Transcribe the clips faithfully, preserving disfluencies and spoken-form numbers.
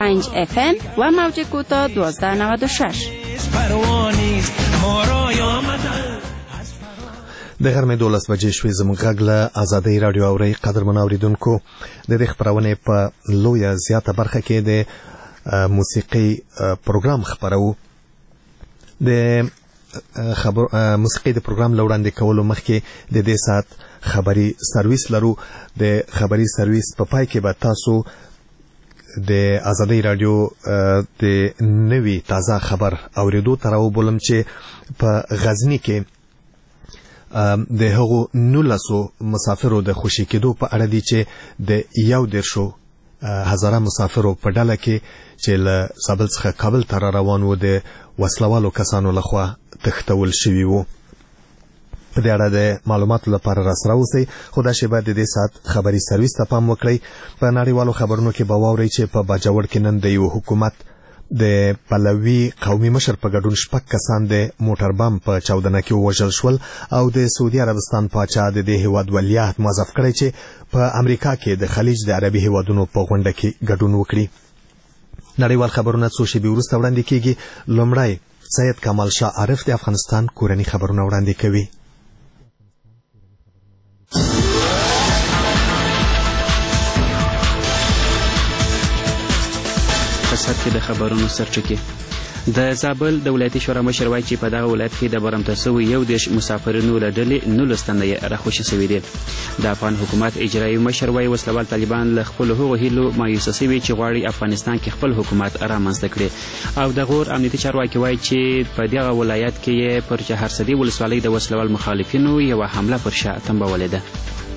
پنج اف ام و موج کوتاه دوازده نود و شش. د غرمې دولس بجې شوې. زموږ غږ له ازادۍ راډیو اورئ. قدرمنو اورېدونکو، د دې خپرونې په لویه زیاته برخه کې د موسیقي پروګرام خپرو. د خبر موسیقي د پروګرام لوړاندې کولو مخکې د دې سات خبري سرویس لرو. د خبري سرویس په پای کې به تاسو د ازادۍ راډیو د نوي تازه خبر اوریدو تر او بولم چې په غزنی کې د هغو نولسو مسافرو د خوشي کېدو په اړه دي چې د یو دیرشو هزاره مسافرو په ډله کې چې له زابل څخه کابل ته روان وو د وسلوالو کسانو لخوا تښتول شوي وو. په دې اړه د معلوماتو لپاره راسره اوسئ. خو دا شیبه د دې ساعت خبري سرویس ته پام وکړئ. په نړیوالو خبرونو کې به واورئ چې په باجوړ کې نن د یو حکومت د پلوي قومي مشر په ګډون شپږ کسان د موټر بم په چاودنه کې ووژل شول او د سعودي عربستان پاچا د دې هیواد ولیعهد موظف کړی چې په امریکا کې د خلیج د عربي هیوادونو په غونډه کې ګډون وکړي. نړیوال خبرونه څو شېبې وروسته وړاندې کیږي. لومړی سید کمال شاه عارف د افغانستان کورني خبرونه وړاندې کوي. سر کې د خبرونو سرچکې. د زابل د ولایتي شورا مشر وایي چې په دغه ولایت کې د برمته شوي یو دېرش مسافرینو له ډلې نولس تنه یې راخوشي شوي دي. د افغان حکومت اجرایي مشر وایي وسلوال طالبان له خپلو هغو هیلو مایوسه شوي چې غواړي افغانستان کې خپل حکومت رامنځته کړي. او د غور امنیتي چارواکي وایي چې په دغه ولایت کې یې پر چهارسدي ولسوالۍ د وسلوال مخالفینو یوه حمله پر شا تنبولې ده.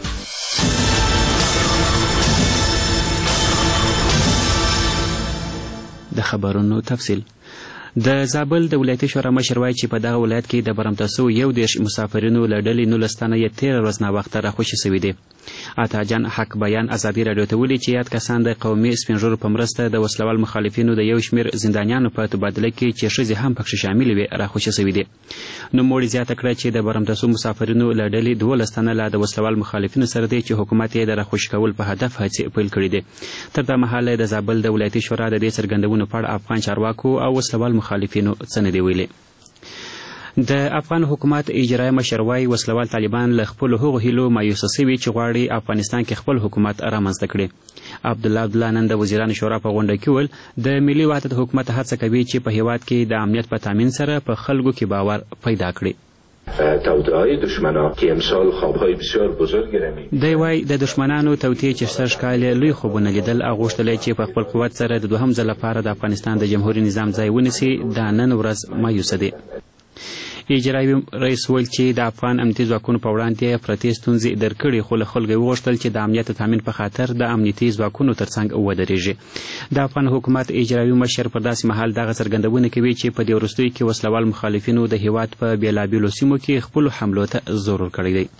د خبرونو تفصیل. د زابل د ولایتي شورا مشر وایي چې په دغه ولایت کې د برمته شوو یو دېرش مسافرینو له ډلې نولس تنه یې تېره ورځ ناوخته راخوشي شوي دي. عطا جان حق بیان ازادي راډیو ته ویلي چې یاد کسان د قومي سپینږیرو په مرسته د وسلوال مخالفینو د یو شمېر زندانیانو په تبادله کې چې ښځې هم پکښې شاملې وې راخوشي شوي دي. نوموړي زیاته کړه چې د برمته شوو مسافرینو له ډلې دولس تنه لا د وسلوال مخالفینو سره دی چې حکومت یې د راخوشي کول په هدف هڅې پیل کړي دي. تر دا مهاله د زابل د ولایتي شورا د دې څرګندونو په اړه افغان چارواکو او وسلوال مخالفینو څه نه دي ویلي. د افغان حکومت اجرایي مشر وایي وسلوال طالبان له خپلو هغو هیلو مایوسه شوي چې غواړي افغانستان کې خپل حکومت رامنځته کړي. عبدالله عبدالله نن د وزیرانو شورا په غونډه کې وویل د ملي وحدت حکومت هڅه کوي چې په هیواد کې د امنیت په تامین سره په خلکو کې باور پیدا کړي. توطئه‌های دشمنان که امسال خوابهای بسیار بزرگی رمید. دی وایي د دشمنانو توطئې چې سږ کال لوی خوبونه لیدل او غوښتل چې په خپل قوت سره د دوهم ځل لپاره د افغانستان د جمهوري نظام ځای ونیسي دا نن ورځ مایوسه دي. اجرایي رئیس ویل چې د افغان امنیتي ځواکونو په وړاندې پرتې ستونزې در کړي خو له خلکو یې وغوښتل چې د امنیت تامین په خاطر د امنیتي ځواکونو ترڅنګ ودرېږي. د افغان حکومت اجرایي مشر پر داسې مهال دغه څرګندونه کوي چې په دې وروستیو کې وسلوال مخالفینو د هیواد په بېلابېلو سیمو کې خپلو حملو ته زور ورکړی دی.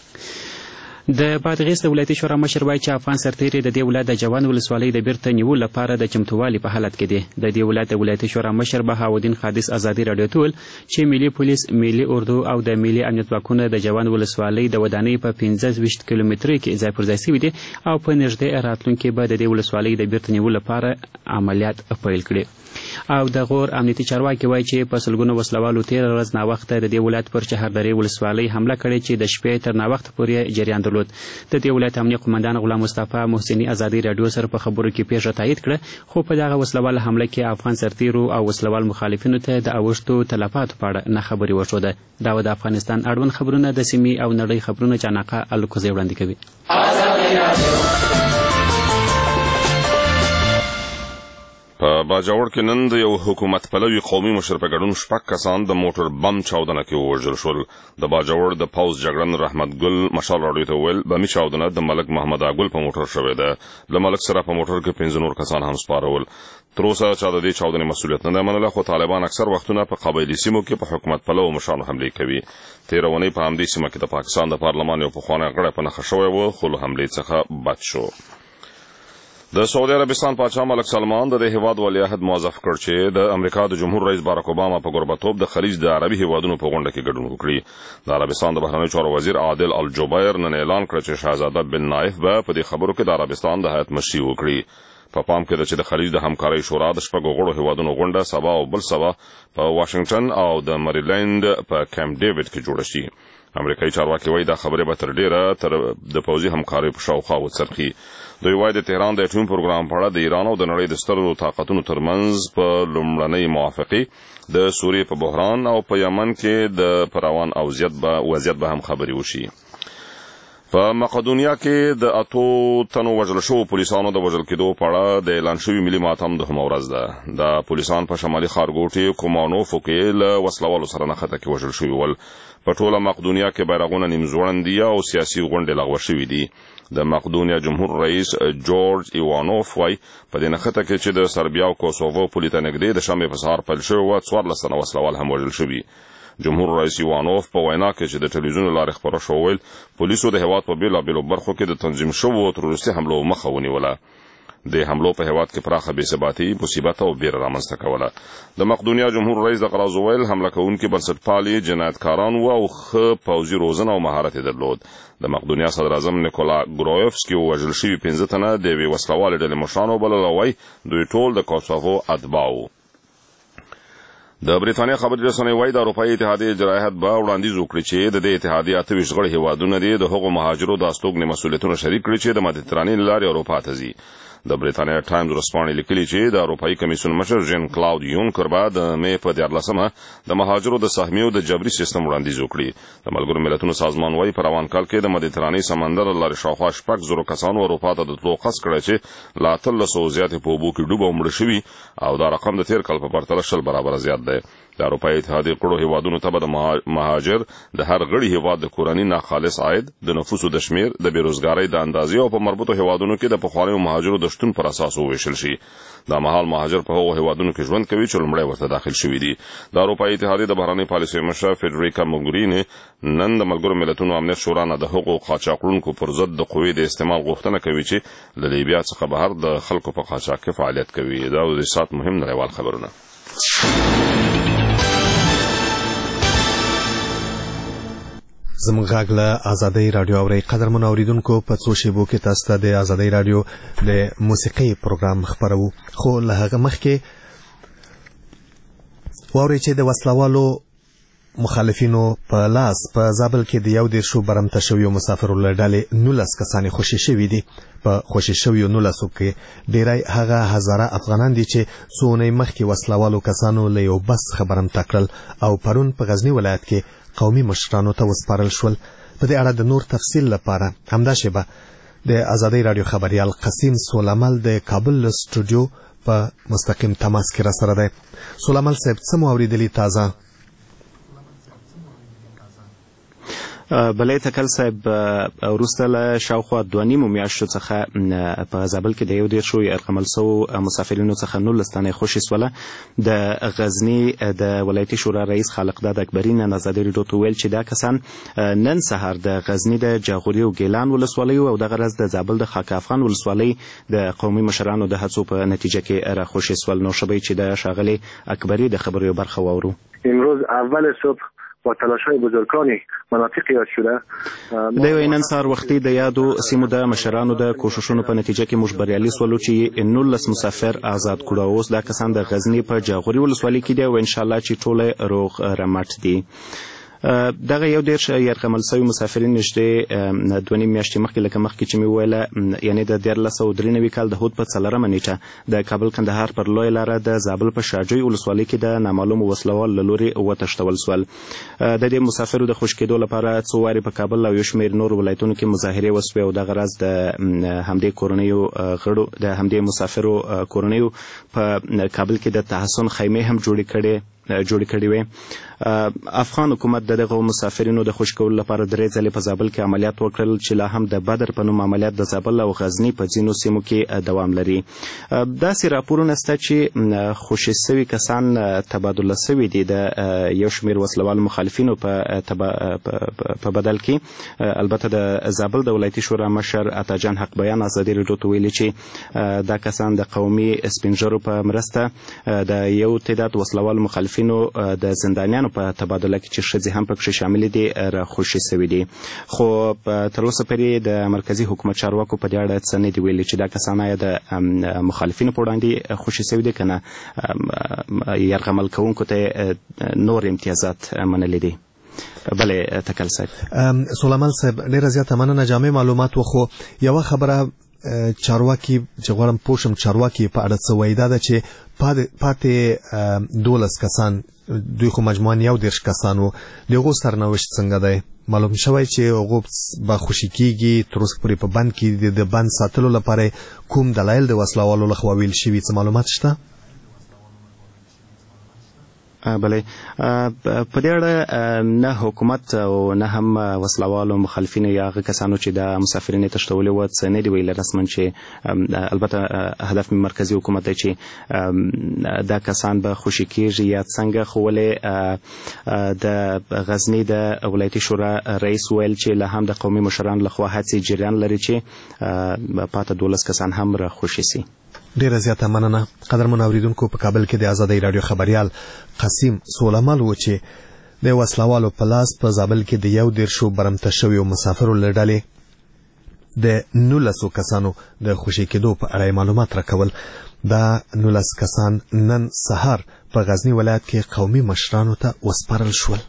د بادغیس د ولایتي شورا مشر وایي چې افغان سرتیري د دې ولایت د جوان ولسوالۍ د بیرته نیولو لپاره د چمتووالي په حالت کې دي. د دې ولایت د ولایتي شورا مشر بهاودین قادس ازادي راډیو ته ویل چې ملي پولیس، ملي اردو او د ملي امنیت ځواکونه د جوان ولسوالۍ د ودانۍ په پنځه ویشت کیلومترۍ کې ځای پر ځای شوي دي او په نږدې راتلونکي به د دې ولسوالۍ د بیرته نیولو لپاره عملیات پیل کړي. او د غور امنیتي چارواکي وایي چې په سلګونو وسلوالو تېره ورځ ناوخته د دې ولایت پر چهاردرې ولسوالۍ حمله کړې چې د شپې تر ناوخته پورې جریان درلود. د دې ولایت امنیه قومندان غلام مصطفی محسني ازادي راډیو سره په خبرو کې پیښه تایید کړه خو په دغه وسلوال حمله کې افغان سرتیرو او وسلوال مخالفینو ته د اوښتو تلفاتو په اړه نه خبرې وښوده. دا د افغانستان اړوند خبرونه د سیمې او نړۍ خبرونه چاناقه الکوزی وړاندې کوي. په باجوړ کې نن د یو حکومت پلوي قومي مشر په ګډون شپږ کسان د موټر بم چاودنه کې ووژل شول. د باجوړ د پوځ جګړن رحمت ګل مشال راډیو ته ویل بمي چاودنه د ملک محمد اګل په موټر شوې ده. له ملک سره په موټر کې پنځه نور کسان هم سپارول. تر اوسه چا د دې چاودنې مسؤلیت نه دی منلی خو طالبان اکثر وختونه په قبایلي سیمو کې په حکومت پلوو مشرانو حملې کوي. تېره اونۍ په همدې سیمه کې د پاکستان د پارلمان یو پخوانی غړی په نښه شوی و خو له حملې څخه بچ شو. د سعودي عربستان پاچا ملک سلمان د دې هیواد ولیعهد موظف کړ چې د امریکا د جمهور رئیس باراک اوباما په قربتوب د خلیج د عربي هیوادونو په غونډه کې ګډون وکړي. د عربستان د بهرنیو چارو وزیر عادل الجبیر نن اعلان کړ چې شاهزاده بن نایف به په دې خبرو کې د عربستان د هیئت مشري وکړي. په پام کې ده چې د خلیج د همکارۍ شورا د شپږو غړو هیوادونو غونډه سبا او بل سبا په واشنگټن او د مریلند په کیمپ ډیوډ کې جوړه شي. امریکایي چارواکي وایي دا خبره به تر ډیره تر د پوځي همکارۍ په شاوخوا وڅرخي. دوی وایي د تهران د اټومي پروګرام په اړه د ایران او د نړۍ د سترو طاقتونو ترمنځ په لومړنۍ موافقې د سوریې په بحران او په یمن کې د پروان او وضعیت به هم خبرې وشي. په مقدونیا کې د اتو تنو وژل شوو پولیسانو د وژل کېدو په اړه د اعلان شوي ملي ماتم دوهمه ورځ ده. د پولیسان په شمالي ښارګوټي کومانوفو کې له وسلوالو سره نښته کې وژل شوي ول. په ټوله مقدونیا کې بیرغونه نیم ځوړند دي او سیاسي غونډې لغوه شوي دي. د مقدونیا جمهور رئیس جورج ایوانوف وایي په دې نښته کې چې د سربیا او کوسوو پولې ته نږدې د شنبې په سهار پیل شوی وه څوارلس تنه وسلوال هم وژل شوي. جمهور رئیس ایوانوف په وینا کې چې د ټلویزیون لارې خپره شوه ویل پولیسو د هېواد په بېلابېلو برخو کې د تنظیم شوو تروریستي حملو مخه ونیوله. د حملو په هېواد کې پراخه بېثباتي مصیبت او بیره رامنځته کوله. د مقدونیا جمهور رئیس د قرازو ویل حمله کوونکي بنسټپالي جنایتکاران وو او ښه پوځي روزنه او مهارت یې درلود. د مقدونیا صدراعظم نیکولا ګرویفسکي ووژل شوي پنځه تنه د یوې وسلوالې ډلې مشران وبلل او وایي دوی ټول د کوسوو اتباع وو. د بریتانیا خبري رسنۍ وایي د اروپایي اتحادیې اجرایي هیئت به وړاندیز وکړي چې د دې اتحادیې اته ویشت غړي هیوادونه دي د هغو مهاجرو د استوګنې مسؤلیتونه شریک کړي چې د مدیترانې له لارې اروپا ته ځي. د بریتانیا ټایمز ورځپاڼې لیکلي چې د اروپایي کمیسیون مشر ژن کلاود یونکر به د مې په دیارلسمه د مهاجرو د سهمیو د جبري سیستم وړاندیز وکړي. د ملګرو ملتونو سازمان وایي په روان کال کې د مدیترانې سمندر له لارې شاوخوا شپږ زرو کسانو اروپا ته د تلو قصد کړی چې له اتلسو زیاتې په اوبو کې ډوب او مړه شوي او دا رقم د تېر کال په پرتله شل برابره زیات دی. د اروپایي اتحادیې قړو هیوادونو ته به د مهاجر د هر غړي هیواد د کورني ناخالص عاید د نفوسو د شمیر د بیروزګارۍ د اندازې او په مربوطو هیوادونو کې د پخوانیو مهاجرو د شتون پر اساس وویشل شي. دا مهال مهاجر په هغو هیوادونو کې ژوند کوي چې لومړی ورته داخل شوي دي. د اروپایي اتحادیې د بهرنۍ پالیسۍ مشره فیډریکا موګوریني نن د ملګرو ملتونو امنیت شورا نه د هغو قاچاقړونکو پر ضد د قوې د استعمال غوښتنه کوي چې له لیبیا څخه بهر د خلکو په قاچاق کې فعالیت کوي. دا د سات مهم نړیوال خبرونه. زموږ غږ له ازادۍ راډیو اورئ. قدرمنو اوریدونکو په څو شیبو کې تاسو ته د ازادۍ راډیو د موسیقۍ پروګرام خپروو، خو له هغه مخکې واورئ چې د وسلوالو مخالفینو په لاس په زابل کې د یو دېرشو برمته شویو مسافرو له ډلې نولس کسانې خوشي شوي دي. په خوشي شویو نولسو کې ډیری هغه هزاره افغانان دي چې څو اونۍ مخکې وسلوالو کسانو له یو بس څخه برمته کړل او پرون په غزني ولایت کې قومي مشرانو ته وسپارل شول. په دې اړه د نور تفصیل لپاره همدا شیبه د ازادۍ راډیو خبریال قسیم سولامل د کابل له سټوډیو په مستقیم تماس کې راسره دی. سولامل صاحب څه مو اورېدلي تازه؟ بلې تکل صاحب وروسته له شاوخوا دوه نیمو میاشتو څخه په زابل کې د یو دېرشو یرغمل سوو مسافرینو څخه نولس تنې خوشي سوله. د غزني د ولایتي شورا رئیس خالقداد اکبري نن ازادۍ راډیو ته وویل چې دا کسان نن سهار د غزني د جاغوري او ګیلان ولسوالیو او دغه ورځ د زابل د خاک افغان ولسوالۍ د قومي مشرانو د هڅو په نتیجه کې راخوشي سول. نو شبی چې د ښاغلي اکبري د خبرو یو برخه واورو. امروز اول صبح با تلاش‌های بزرگانی مناطق یاد شده. د یو نن سهار وختي د یادو سیمو د مشرانو د کوششونو په نتیجه کې موږ بریالي سولو چې نولس مسافر آزاد کړو. اوس دا کسان د غزني په جاغوري ولسوالۍ کې دي او ان شاء الله چې ټول روغ رمټ دي. دغه یو دېرش یرغمل سوي مسافرین نږدې دوه نیم میاشتې مخکې لکه مخکې چې مې وویله یعنې د دیارلس سوه درې نوي کال د هود په څلورمه نیټه د کابل کندهار پر لویه لاره د زابل په شاجوی ولسوالۍ کې د نامعلومو وسلوال له لورې وتښتول سول. د دې مسافرو د خوشي کېدو لپاره څو وارې په کابل او یو شمېر نور ولایتونو کې مظاهرې وسوې او دغه راز د همدې کورنیو غړو د همدې مسافرو کورنیو په کابل کې د تحسن خیمې هم جوړې کړې جوړې کړې وې. افغان حکومت د دغه مسافرینو د خوشي کولو لپاره درې ځلې په زابل کې عملیات وکړل چې لا هم د بدر په نوم عملیات د زابل او غزني په ځینو سیمو کې دوام لري. داسې راپورونه شته چې خوشي سوي کسان تبادله سوي دي د یو شمېر وسلوال مخالفینو په په بدل کې. البته د زابل د ولایتي شورا مشر عطاجان حق بیان ازادي راډیو ته ویلي چې دا کسان د قومي سپین ږیرو په مرسته د یو تعداد وسلوال مخالفین مخالفینو د زندانیانو په تبادله کې چې ښځې هم پکې شاملې دي راخوشي سوي دي. خو تر اوسه پورې د مرکزي حکومت چارواکو په دې اړه څه نه دي ویلي چې دا کسان آیا د مخالفینو په وړاندې خوشي سوي دي که نه یرغمل کوونکو ته نور امتیازات منلي دي. بله تکل صاحب. سلیمان صاحب ډیره زیاته مننه. جامع معلومات وخو یوه خبره چارواکي چې غواړم پوه شم چارواکي په اړه څه وایي دا ده چې پاتې دولس کسان دوی خو مجموعاً یو دېرش کسان وو د هغو سرنوشت څنګه دی؟ معلوم شوی چې هغو به خوشي کېږي تر اوسه پورې په بند کې د بند ساتلو لپاره کوم دلایل د وسلوالو لخوا ویل شوي څه معلومات شته؟ بله په دې اړه نه حکومت او نه هم وسلوالو مخالفینو یا هغه کسانو چې د مسافرین یې تښتولي وو څه نه دي ویلي رسما چې البته هدف مرکزي حکومت دی چې دا کسان به خوشي کېږي یا څنګه. خو ولې د غزني د ولایتي شورا رئیس ویل چې لا هم د قومي مشرانو لخوا هڅې جریان لري چې پاته دولس کسان هم را خوشي سي. ډیره زیاته مننه. قدرمن اوریدونکو په کابل کې د آزادۍ راډیو خبريال قاسم سولمال و چې د وسلوالو په لاس په زابل کې د یو دېرشو برمته شویو مسافرو له ډلې د نولسو کسانو د خوشي کېدو په اړه معلومات راکول. دا نولس کسان نن سهار په غزني ولایت کې قومي مشرانو ته وسپارل شول.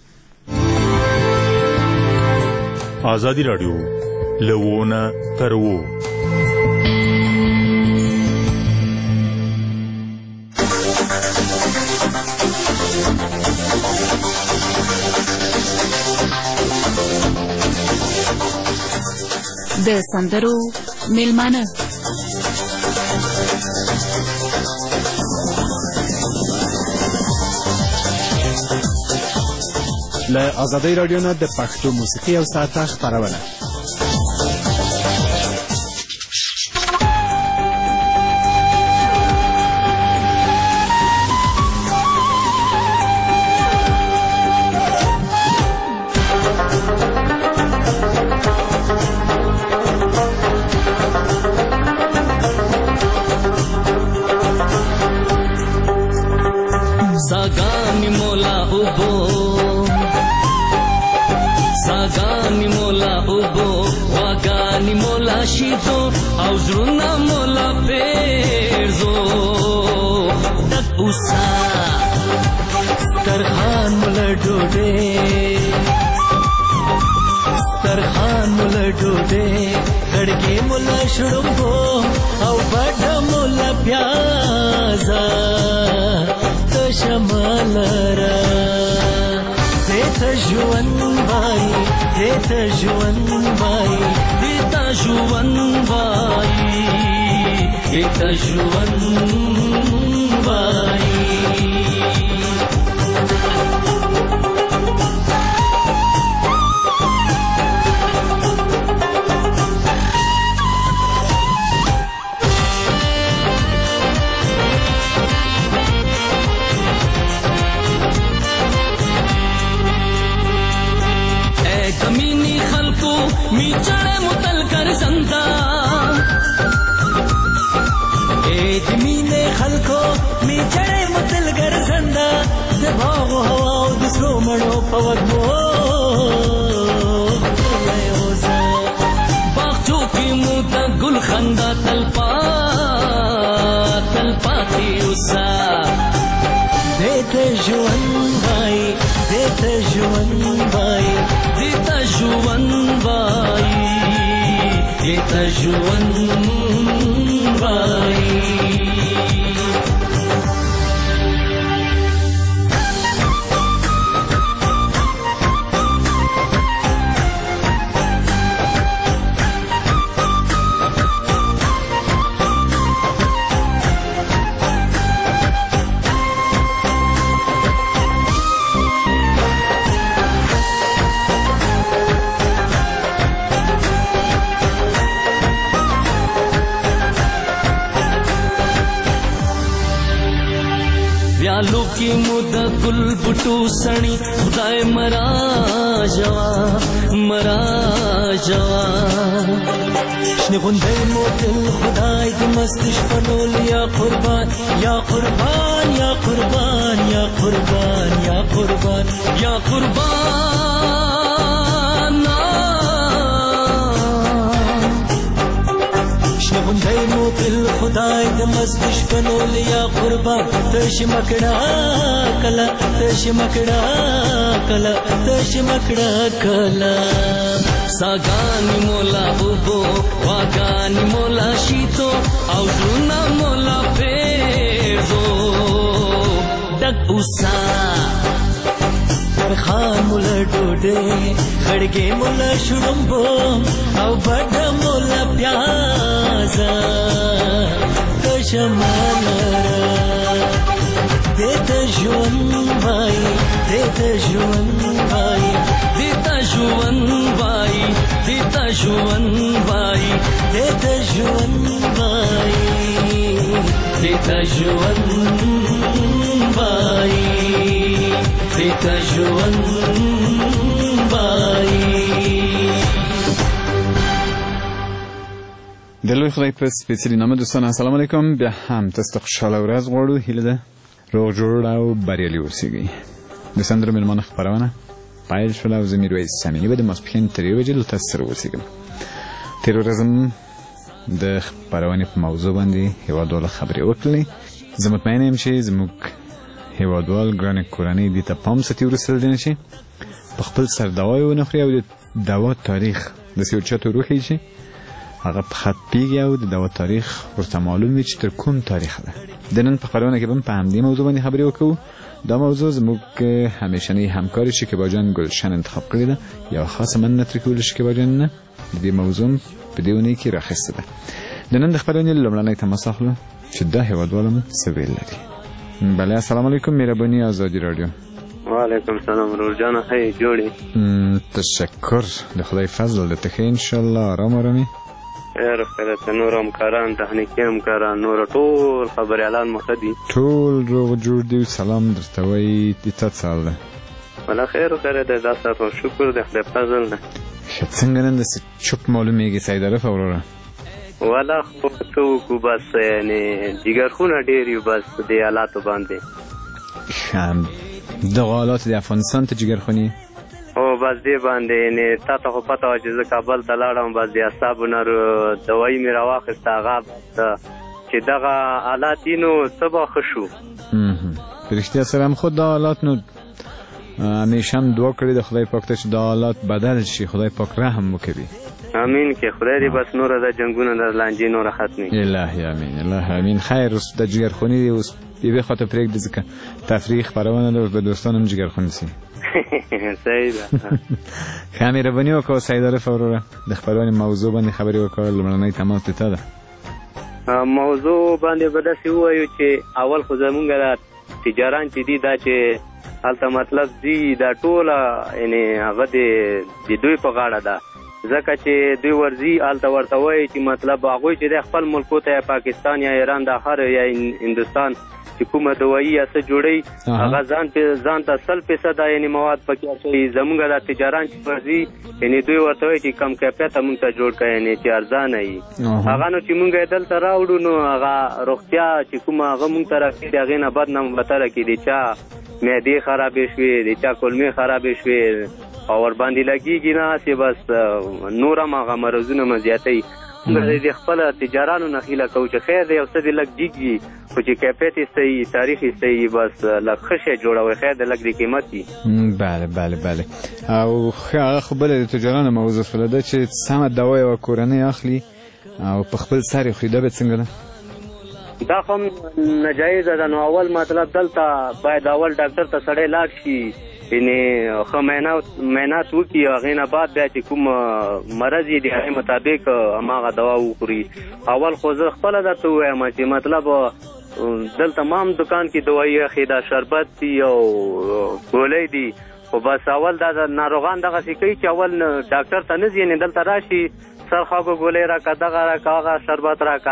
آزادۍ راډیو لوونه تر وو. د سندرو میلمانه له آزادۍ راډیو نه د پښتو موسیقي او ساعته خپرونه. सागानी मोला उबो सागानी मोला उबो वागानी मोला शीतो औजरुना मोला पेरजो तक उसा तरखान मोला डोडे तरखान मोला डोडे खड़के मोला शुड़ुंगो औ बड़ा मोला प्याजा شمالرا دیتا جوان بای دیتا جوان بای دیتا جوان بای دیتا جوان بای می چڑے متل کر زندہ اے دمینے خلکو می چڑے متل کر زندہ دباغ و ہوا و دسرو مڑو پودمو باغچو کی موتا گل خندہ تلپا تلپا کی اسا دیتے جوان بھائی دیتے جوان بھائی دیتا جوان بھائی دیتا جوان بھائی لالو کی مود گل بټو سنی خدای مرا جوا مرا جوا شنه غوندې مو دل خدای دې مستش فنول یا قربان یا قربان یا قربان یا قربان یا قربان یا قربان شنه غوندې مو دل خدای دې مستش فنول یا قربان تش مکڑا کلا تش مکڑا کلا تش مکڑا کلا ساگانی مولا بوبو واگانی مولا شیتو او زونا مولا پیزو ڈک اوسا خان مولا ڈوڈے خڑگے مولا شرمبو او بڑا مولا پیازا کشمالا دیتا جون بھائی دیتا جون بھائی دیتا جون بھائی دیتا جون بھائی دیتا جون بھائی دیتا جون بھائی دیتا جون بھائی د لوی خدای په سپېڅلي نامه دوستان السلام علیکم. بیا هم تاسو ته خوشحاله ورځ غواړو. هیله ده روغ جوړ او بریالي اوسئ. د سندرو مېلمانه خپرونه پیل شوله او زه میرویس سمیعي به د ماسپښین تر یوې بجې له تاسو سره اوسېږم. تېره ورځ هم د خپرونې په موضوع باندې هېوادوالو خبرې وکړلې. زه مطمئنه یم چې زموږ هېوادوال ګرانې کورنۍ دې ته پام ساتي وروسته له دې نه چې په خپل سر دوا یې ونه خوري او د دوا تاریخ داسې یو چاته وروښیي چې هغه په خط پیږي او د دوا تاریخ ورته معلوم وي چې تر کوم تاریخ ده. د نن په خپرونه کې به هم په همدې موضوع باندې خبرې وکړو. دا موضوع زموږ همیشنی همکار شکیبا جان گلشن انتخاب کړې ده. یو خاصه مننه ترې کوله شکیبا جان نه د دې موضوع په دې اونۍ کې راخیسته ده. د نن د خپرونې لومړنی تماس اخلو چې دا هېوادوال هم څه ویل لري. بله السلام علیکم. مهرباني آزادي رادیو. وعلیکم السلام ورور جانه ښه جوړې. تشکر د خدای فضل ده. ته ښه انشاءالله آرام آرامي خیر خیر ته نور همکاران تخنیکي همکاران نور ټول خبریالان مو ښه دي ټول روغ جوړ دي. سلام درته وایي د تا څه حال ده؟ ولا خیر خیر دی دا ستاسو شکر دی خدای فضل ده. ښه څنګه نن داسې چوپ معلومېږي سیدارف وروره؟ ولا خو څه وکړو بس یعنې جګرخونه ډېر یو بس دې حالاتو باندې. دغه حالات د افغانستان ته جګرخونې او بس دې باندې یعنې تا ته خو پته وه چې زه کابل ته لاړم بس د اعصابو نه دوایي مې راواخېسته هغه چې دغه حالات یي نو څه به ښه شو. په رښتیا سره هم خو دا حالات نو همیشه هم دعا کړې د خدای پاک ته چې دا حالات بدل شي. خدای پاک رحم وکړي. امین کې خدای دې بس نوره د جنګونه د لانجې نوره ختمي. الهي امین الهي امین. خیر اوس د جګرخونې اوس یوې خواته پرېږدي ځکه تفریح خپرونه ده به دوستان هم جګرخونې سي. صحیح ده. ښه مهرباني وکړه سیدارف وروره د خپرونې موضوع باندې خبرې وکړه. لومړنی تماس د تا ده. موضوع باندې به داسې ووایو چې اول خو زمونږ دا تجاران چې دي دا چې هلته مطلب ځي دا ټوله یعنې هغه د دوی په غاړه ده ځکه چې دوی ورځي هلته ورته وایي چې مطلب هغوی چې دی خپل ملکو ته یا پاکستان یا ایران د هر یا هندوستان چې کومه دوایي یا څه جوړوي هغه ځان ځان ته سل فیصده یعنې مواد پکې اچوي. زمونږ دا تجاران چې ورځي یعنې دوی ورته وایي چې کم کیفیته مونږ ته جوړ کړه یعنې چې ارزانه وي. هغه نو چې مونږ یې دلته راوړو نو هغه روغتیا چې کومه هغه مونږ ته راکړي د هغې نه بد نه بدتره کړي. د چا معدې خرابې شوې د چا کولمې خرابې شوې او ورباندې لګېږي نه هسې بس نور هم هغه مرضونه مو زیاتوي. موږ د خپله تجارانو نه هیله کوو چې خیر دی یو څه دې لږ جګ وي خو چې کیفیت یې صحیح تاریخ یې صحیح بس لږ ښه شی جوړوئ خیر دی لږ د قیمت وي. بله بله بله. او هغه خو بله د تجارانو موضوع شوله ده چې سمه دوا یوه کورنۍ اخلي او په خپل سر یې خوري. دا به څنګه ده؟ دا خو هم ناجایزه ده. نو اول مطلب دلته باید اول ډاکټر ته سړی لاړ شي یعنې ښه معاینات وکړي هغې نه بعد بیا چې کوم مرض یې د هغې مطابق هماغه دوا وخوري. اول خو زه خپله درته ووایم چې مطلب دلته ما هم دکان کې دوایي اخې دا شربت دي او ګولۍ دي خو بس اول دا ناروغان دغسې کوي چې اول ډاکټر ته نه ځي یعنې دلته راشي سرخواږه ګولۍ راکړه دغه راکړه هغه شربت راکړه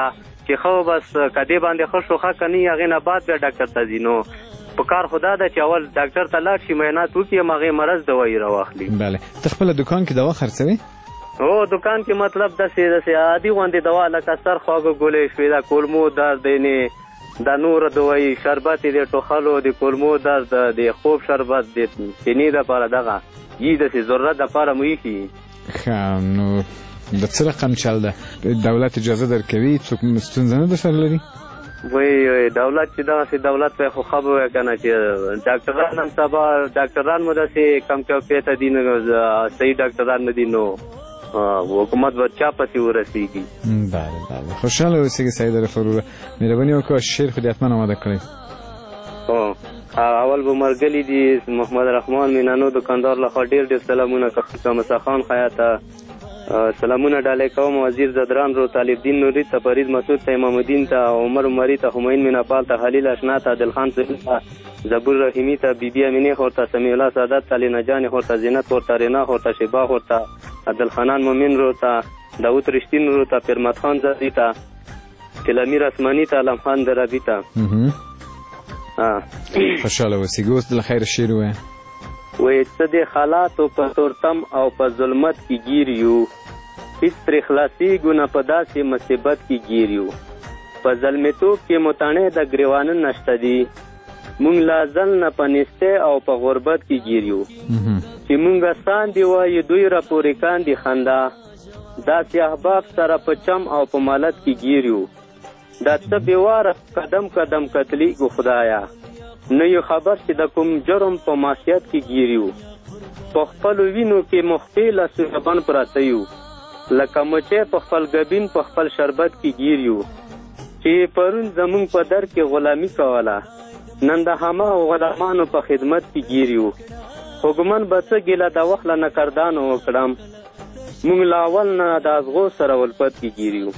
چې خو بس کدی باندې خو شو ښه کني هغه نه بعد بیا ډاکټر ته ځینو په کار خدا ده چې اول ډاکټر ته لاړ شي معاینات وکړي هغه مرض دوايي راواخلي. بله ته خپل دکان کې دوا خرڅوي؟ او دکان کې مطلب داسې داسې عادي غوندې دوا لکه سر خواږه ګولې شوې د کولمو درد دی نه د نور دوايي شربت دی ټوخلو د کولمو درد د خوب شربت دی چینی دپاره دغه یي داسې ضرورت دپاره مو ایښي. ښه نو د څه رقم چل ده دولت اجازه درکوي څوک ستونزه نه درسره لري؟ وای دولت چې دغسې دولت په خو خبر وای که نه چې ډاکټران هم سبا ډاکټران مو داسې کم کیفیته دي نو صحیح ډاکټران نه دي نو حکومت به چا پسې ورسېږي. بله بله خوشحاله اوسېږي سعید عارف وروره مهرباني وکړه شعر خو دې حتما اماده کړی. هو اول به مرګلي دي محمد رحمان مینانو دکاندار لخوا ډېر ډېر سلامونه که مسا خان خیاطه سلامونه ډالۍ کوم وزیر زدران رو طالب دین نوري ته فرید مسعود ته امام الدین ته عمر عمري ته همایون میناپال ته خلیل اشنا ته عادل خان ته زبور رحیمی ته بیبي امینه خورته سمیع الله سعادت ته لینا جان خورته زینت خورته رینا خورته شبا خورته عبد الخنان مومن رو ته داوود رشتین رو ته فرمت خان زدی ته تلامیر اسمانی ته علم خان درابی ته. خوشحاله اوسېږي. اوس د خیر شعر وایه. وی څه د حالاتو په تورتم او په ظلمت کې ګیر یو هیڅ ترې خلاصېږو نه په داسې مصیبت کې ګیر یو په ظلمتوب کې متاڼې د ګریوانه نشته دي مونږ لا ځل نه په نیستۍ او په غربت کې ګیر یو چې مونږ ساندې وایو دوی راپورې کاندي خندا داسې احباب سره په چم او په مالت کې ګیر یو دا څه بېواره قدم قدم قتلیږو خدایه نه یو خبر چې د کوم جرم په معصیت کې ګیر یو په خپلو وینو کې مخفي لاسونه بند پراته یو لکه مچۍ په خپل ګبین په خپل شربت کې ګیر یو چې پرون زمونږ په در کې غلامي کوله نن د هماغو غلامانو په خدمت کې ګیر یو خوږمن به څه ګیله د وخت له نکردانو وکړم مونږ له اول نه د ازغو سره ولپت کې ګیر یو.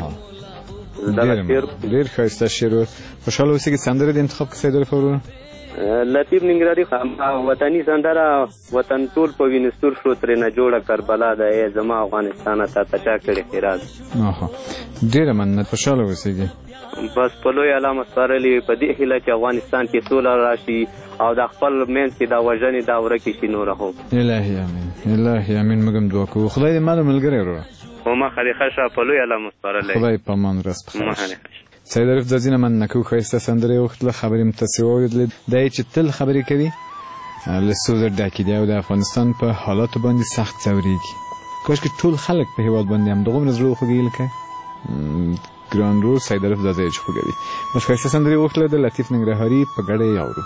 ډېر ښایسته شعر و. خوشحاله اوسېږي. سندره د انتخاب کې سید عارف وروره؟ لطیف ننګرهاري وطني سندره وطن ټول په وینو سور شو ترېنه جوړه کربلا ده ای زما افغانستانه تا ته چا کړې خیرات. ډېره مننه. خوشحاله اوسېږي. بس په لوی علامه سپارلې په دې هیله چې افغانستان کې سوله راشي او د خپل منځ کې دا وژنې دا ورکې شي نوره هو. الهي امین. الهي امین. موږ هم دعا کوو. خدای دې ما د ملګری وروره وما خلیخه شه په لوی علامه سپارلې. خدای په امان ورځ بخیر. سید عارف ځینې مننه کوو. ښایسته سندرې یې وختله خبرې متصلې واورېدلې دا یې چې تل خبرې کوي له سوزه ډکې دي او د افغانستان په حالاتو باندې سخت ځورېږي. کاشکې ټول خلک په هېواد باندې همدغومره زړه وخوږېږي لکه ګران ورور سید عارف دا ځای چې خوږوي. موږ ښایسته سندرې یې وختله د لطیف ننګرهاري په ګډه یې اورو.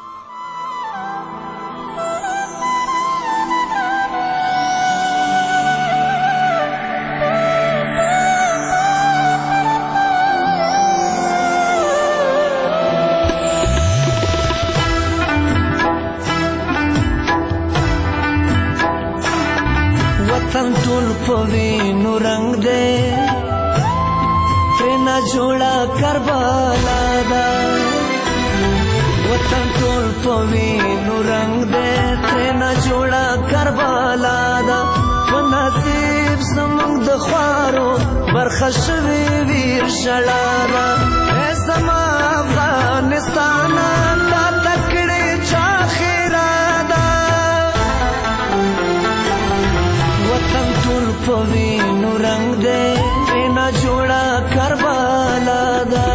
وطن ټول په وینو رنګ دی ترېنه جوړه کربلا ده وطن ټول په وینو رنګ دی ترېنه جوړه کربلا ده په نصیب زموږ د خوارو برخه شوې ویر ژړا ده ای زما افغانستانه تا تکړې چا خیره ده وطن ټول په وینو رنګ دی ترېنه جوړه کربلا ده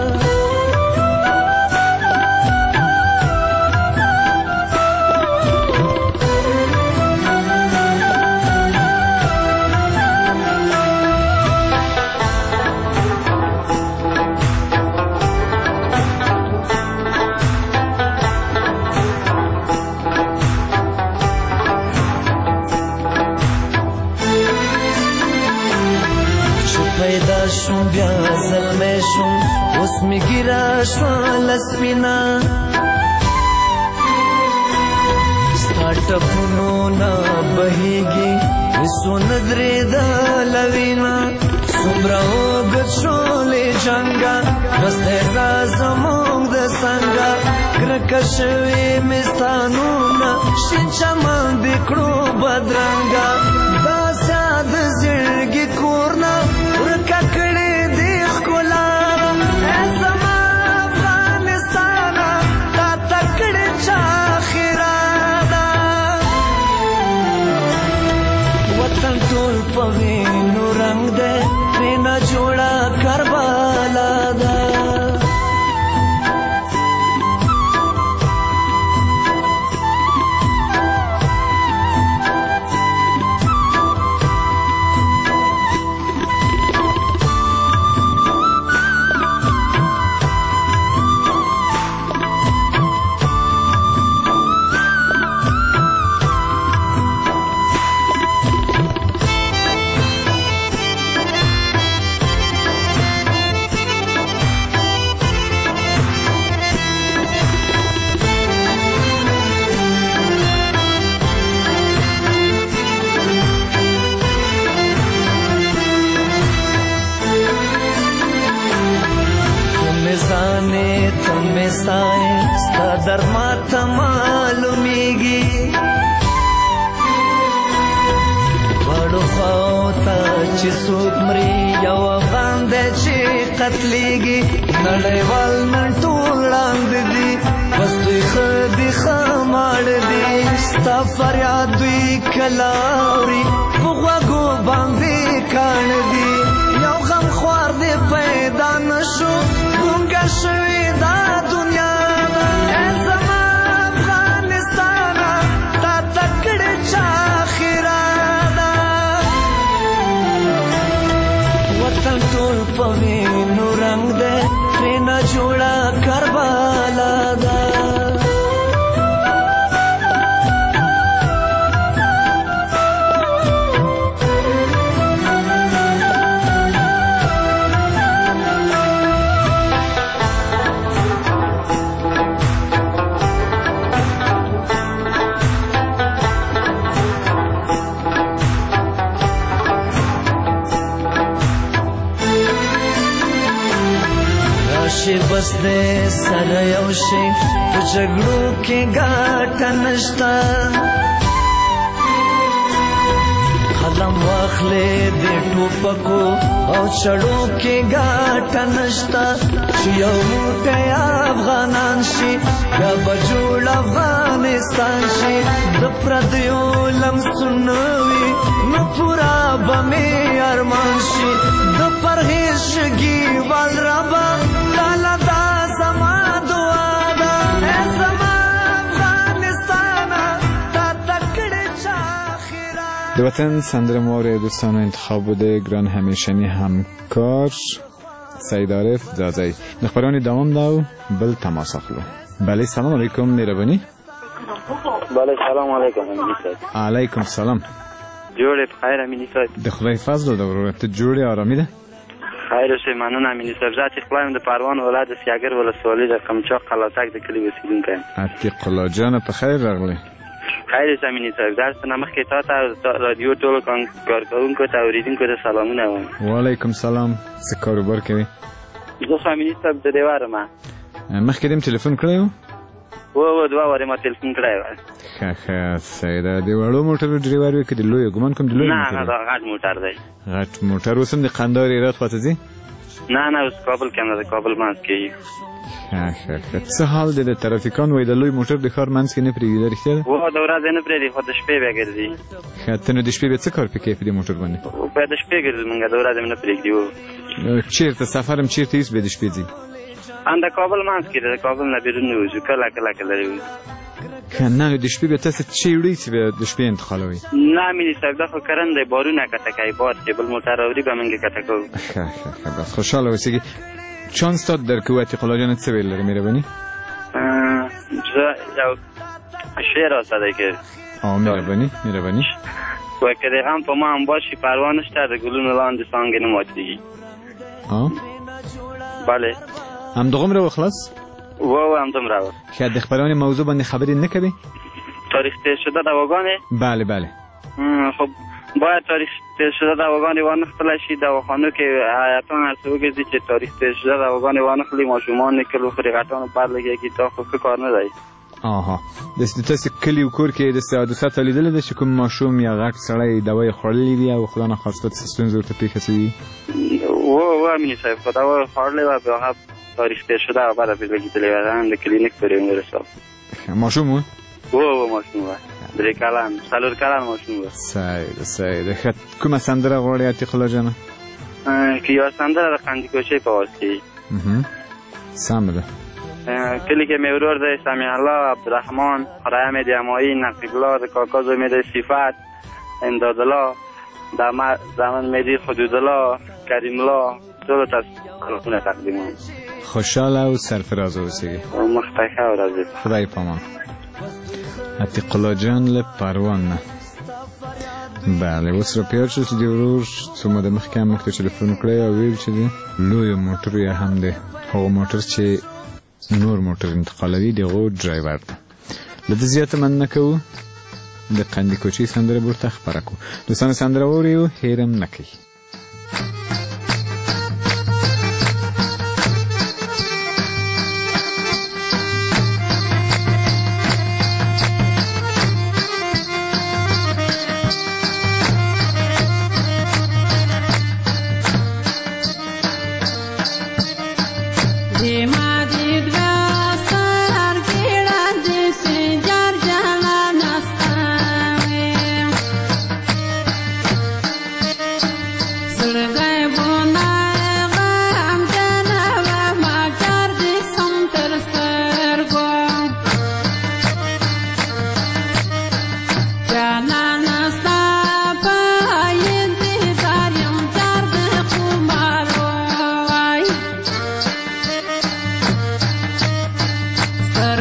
شوم بیا زلمی شوم اوس می ګیره شوله سپینه ستا ټپونو نه بهیږي هېڅو نه درېدله وینه څومره اوږد شولې جنګه بس دی دا زموږ د څنګه کرکه شوې مې ستا نومونه شین چمن دې کړو بدرنګه داسې د زړګي کور نه ورکه کړې دې ښکلا کمې سایې ستا درد ماته معلومیږي دواړو خواو ته چې څوک مري یو افغان دی چې قتلیږي نړیوال نن ټول ړاند دي بس دوی ښه دي ښه ماړه دي ستا فریاد دوی کله اوري په غوږو باندې کاڼه دي یو غم خوار دی پیدا نشو ګونګه شوې دا دنیا ده ای زما افغانستانه تا ته کړې چا خیره ده وطن ټول په وینو رنګ دی ترې نه جوړه کربلا ده بس دې سره یو شي په جګړو کې ګټه نشته قلم واخلې د ټوپکو او چړو کې ګټه نشته چې یو موټی افغانان شي یا به جوړ افغانستان شي د پردیو لمسونه وي نو پوره به مې ارمان شي د پرهیز شګي وال ربه تاله دا زما دعا ده ای زما افغانستانه تا ته کړې چا خیره د وطن سندره مو دوستانو انتخاب بوده گران همیشنی همکار سید عارف زازی د خبرونې دوام دا و بل تماس اخلو بله سلام علیکم مهربانی بله سلام علیکم امینی صاحب علیکم سلام جوړې په خیر امینی صاحب د خدای فضل ده ورور ته جوړې آرامی ده خیر اوسې مننه امینی صاحب زه عتیق الله یم د پروان ولایت د سیاګر ولسوالۍ د قمچاق قلاتک د کلي اوسېدونکی یم عتیق الله جانه په خیر راغلی خیر اوسې امیني صاحب درس نه مخکې تا ته رادیو ټولو کارکوونکو ته اورېدونکو ته سلامونه وایم وعلیکم سلام څه کاروبار کوي زه خو امیني صاحب د دې واره ما مخکې دې م تلیفون کړی و و و دوه وارې ما تلیفون کړی و ښه ښه سیده د وړو موټرو ډریور وي که د لویو ګمان کوم د لویو نه نه دا غټ موټر دی غټ موټر اوس هم د قندهار هرات خواته ځي نه نه اوس کابل کې نه د کابل منځ کې ښه ښه ښه څه حال دی د ترافیکان وایي د لوی موټر د ښار منځ کې نه پرېږدي دا رښتیا ده و د ورځې نه پرېږدي خو د شپې بیا ګرځي ښه ته نو د شپې بیا څه کار په کوې په دې موټر باندې بیا د شپې ګرځو مونږ د ورځې نه پرېږدي و چېرته سفر هم چېرته هېڅ بیا د شپې ځي ان د کابل منځ کې د کابل نه بیرون نه وځو کله کله کله وځو که نه نو د شپې بیا تاسو چې وړئ چې بیا د شپې انتقالوئ نه میني صاحب دا خو کرن دی بارونه کته کوي بار چې بل موټر اوري به موږ کته کوو ښه ښه ښه بس خوشحاله اوسېږي چانس تا درکوو عتیق الله جانه څه ویل لري مهرباني زه یو شعر آسده که آه مهرباني مهرباني و که د غم په ما هم باشي پروا نشته د ګلونو لاندې څانګې نه ماتېږي بله همدغومره و خلاص و و همدومره و ښه د خپرونې موضوع باندې خبرې نه کوي تاریخ تیر شده دواګانې بله بله خب باید تاریخ تیر شده دواګانې وانخللی شي دواخانو کې هیاتان هرڅه وګرځي چې تاریخ تیر شده دواګانې وانخلي ماشومان نکل وخوري غټانو بر لګېږي دا خو ښه کار نه دی آها داسې د تاسې کلي و کور کې داسې حادثه تا لیدلې ده چې کوم ماشوم یا غټ سړی دوا یې خوړلې وي او خدا نخواسته څه ستونزه ورته پېښه شوي و و امیني صاحب خو دوا یې خوړلې وه بیا هغه تاریخ تیر شده او بعد پرې لګېدلې وه هم د کلینیک پورې ورساو ماشوم و و و ماشوم وه درې کلن څلور کلن ماشوم وه سیده سیده ښه کومه سندره غواړې عتیق الله جانه که یوه سندره د قندي کوچۍ په واز کې سمه ده کلی کې مې ورور دی سمیع الله عبدالرحمن خرایم د امایی نقیب الله د کاکا زوی د صفت امداد الله زمن مهدی حدود الله کریم الله ټولو ته سلامونه تقدیموم خوشحاله او سرفراز اوسئ مختکه ورځ خدای پامان عتیق الله جان له پروان نه بله اوس را پیاد شو چې د ورور څو موده مخکې هم موږ ته تلیفون کړی او ویل چې د لویو موټرو یا هم د هغو موټر چې نور موټر انتقالوي د هغو ډرایور ده له ده زیاته مننه کوو د قندي کوچۍ سندره به ورته خپره کړو دوستانو سندره واورئ او هېر هم نه کوي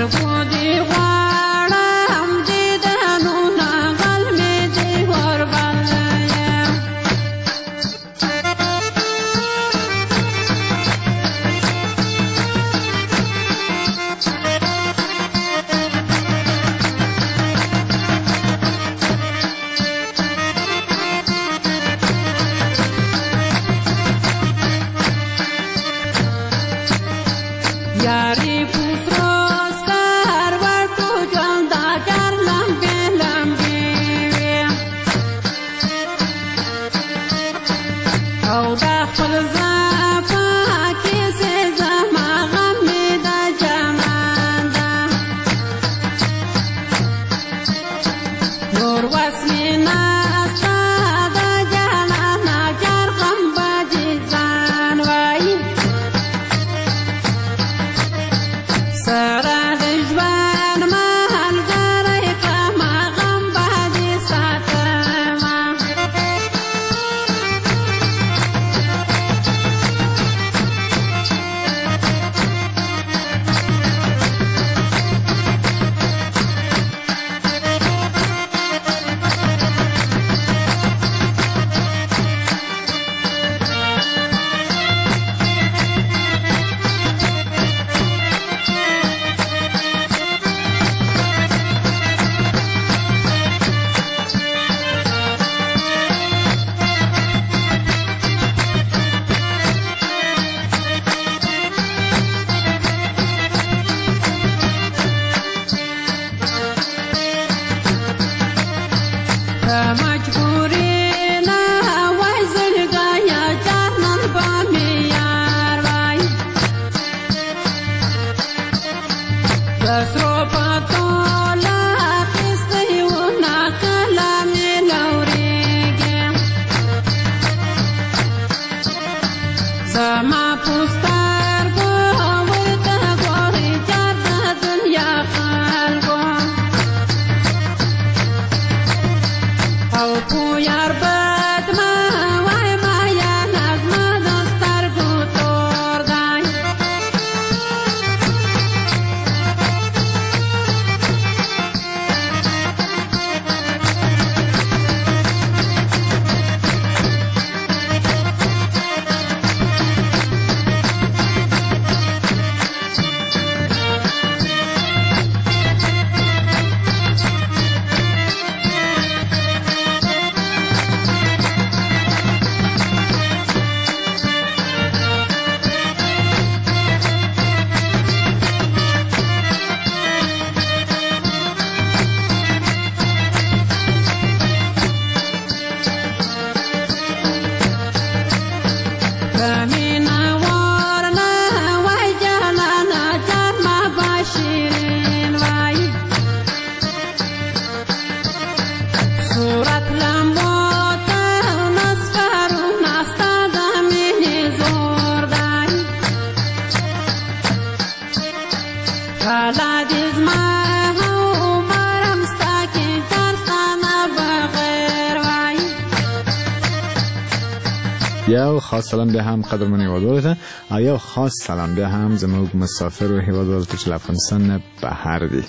یو خاص سلام بیا هم قدرمن هیوادوالته او یو خاص سلام بیا هم زموږ مسافر و هیوادوالته چې له افغانستان نه بهر دي.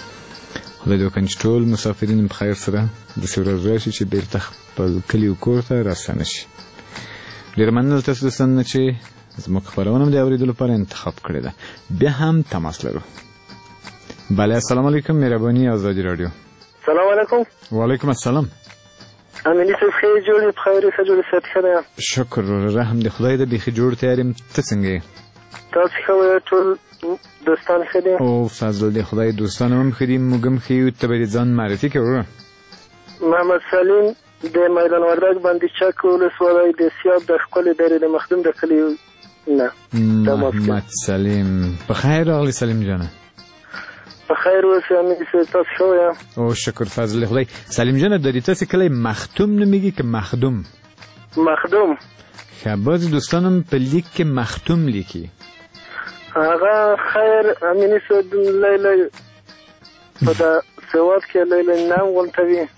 خدای دې وکړي چې ټول مسافرین په خیر سره داسې ورځ راشي چې بیرته خپل کلي و کور ته راستانه شي. ډېره مننه تاسو دوستان چې زموږ خپرونه مو د اورېدو لپاره انتخاب کړې ده. بیا هم تماس لرو. بله السلام علیکم، مهرباني آزادی رادیو. سلام علیکم. وعلیکم السلام. امینی صاحب خیر جوړې په خیر ښه جوړې صحت ښه ده؟ شکر رحم د خدای د بیخي جوړ تیار یم. ته څنګه یې؟ تاسو ښه وایه، ټول دوستان ښه دي؟ او فضل د خدای دوستان هم ښه دي، موږ هم ښه یو. ته به دې ځان معرفي کړې وروره. محمد سلیم د میدان وردګ بندي چک ولسوالۍ د سیاب د ښکلې درې د مخدوم د کلي نه. محمد سلیم په خیر راغلی سلیم جانه. په خیر اوسې امین صاحب، تاسو ښه وایه؟ او شکر فضل خدای. سلیم جانه د دې تاسې کلی مختوم نومیږي که مخدوم؟ مخدوم. ښه بعضې دوستان هم په لیک کې مختوم لیکي. هغه خیر امیني صاحب لیلی په د سواد کې لیلی نام غونټوي.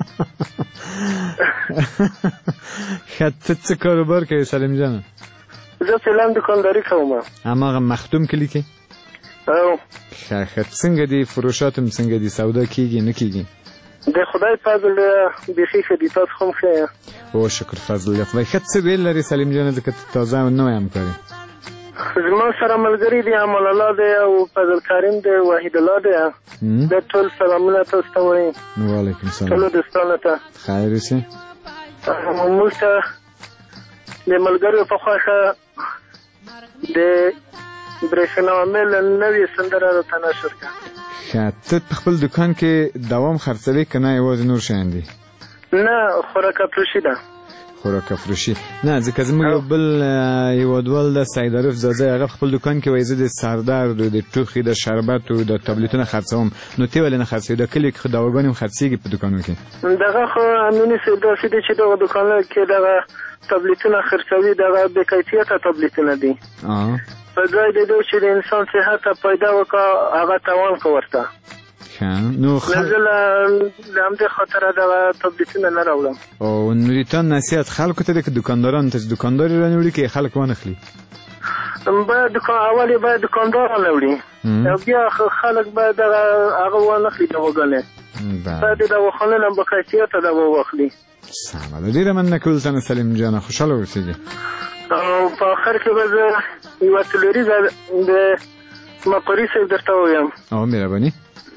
ښه ته څه کاروبار کوې سلیم جانه؟ زه فعلا دکانداري کوم. هماغه مختوم کې لیکې؟ او ښه ښه ښه څنګه دي فروشات هم څنګه دي سودا کیږي نه کیږي د خدای فضل بیخي ښه دي تاسو هم ښه او شکر فضل دی خدای ښه څه ویل لري سلیم جان ځکه تازه نوی همکاري زما سره ملګري دي امان الله دی او فضل کریم دی وحید الله دی د ټول سلامونه تاسو ته وایم وعلیکم السلام ټولو دوستانو ته خیر اوسئ موږ ته د ملګریو په خوښه د برېښنا عامل نوې سندره راته نشر کړه ښه ته په خپل دوکان کې دوام خرڅوي که نه یوازې نور شیان دي نه خوراک فروشي ده خوراک فروشي نه ځکه زموږ یو بل هېوادوال د سید عارف زاده هغه په خپل دوکان کې وایي زه د سردرد د ټوخي د شربت او د تابلیتونه خرڅوم نو ته ولې نه خرڅوي د کلي کې خو دواګانې هم خرڅېږي په دوکانو کې دغه خو امیني صاحب داسې دی چې دغه دوکانونو کې دغه تابلیتونه خرڅوي دغه بې کیفیته تابلیتونه دي په ځای د دې چې د انسان صحت ته فایده وکړه هغه تاوان که ورته نو زه له همدې خاطره دغه تابلیتونه نه راوړم او نوریتان نصیحت خلکو ته دی که دوکاندارانو ته چې دوکاندار یې رانیوړي که خلک وانخلي باید اول یې باید دوکاندار رانوړي او بیا خلک باید دغه هغه وانخلي دواګانې باید د دواخانو نه با کیفیته دوا واخلي سمه ده ډېره مننه کولتنه سلیم جانه خوشحاله اوسېږي او په آخر کې به زه یوه څلوریزه د مقري صاحب درته ووایم او مهرباني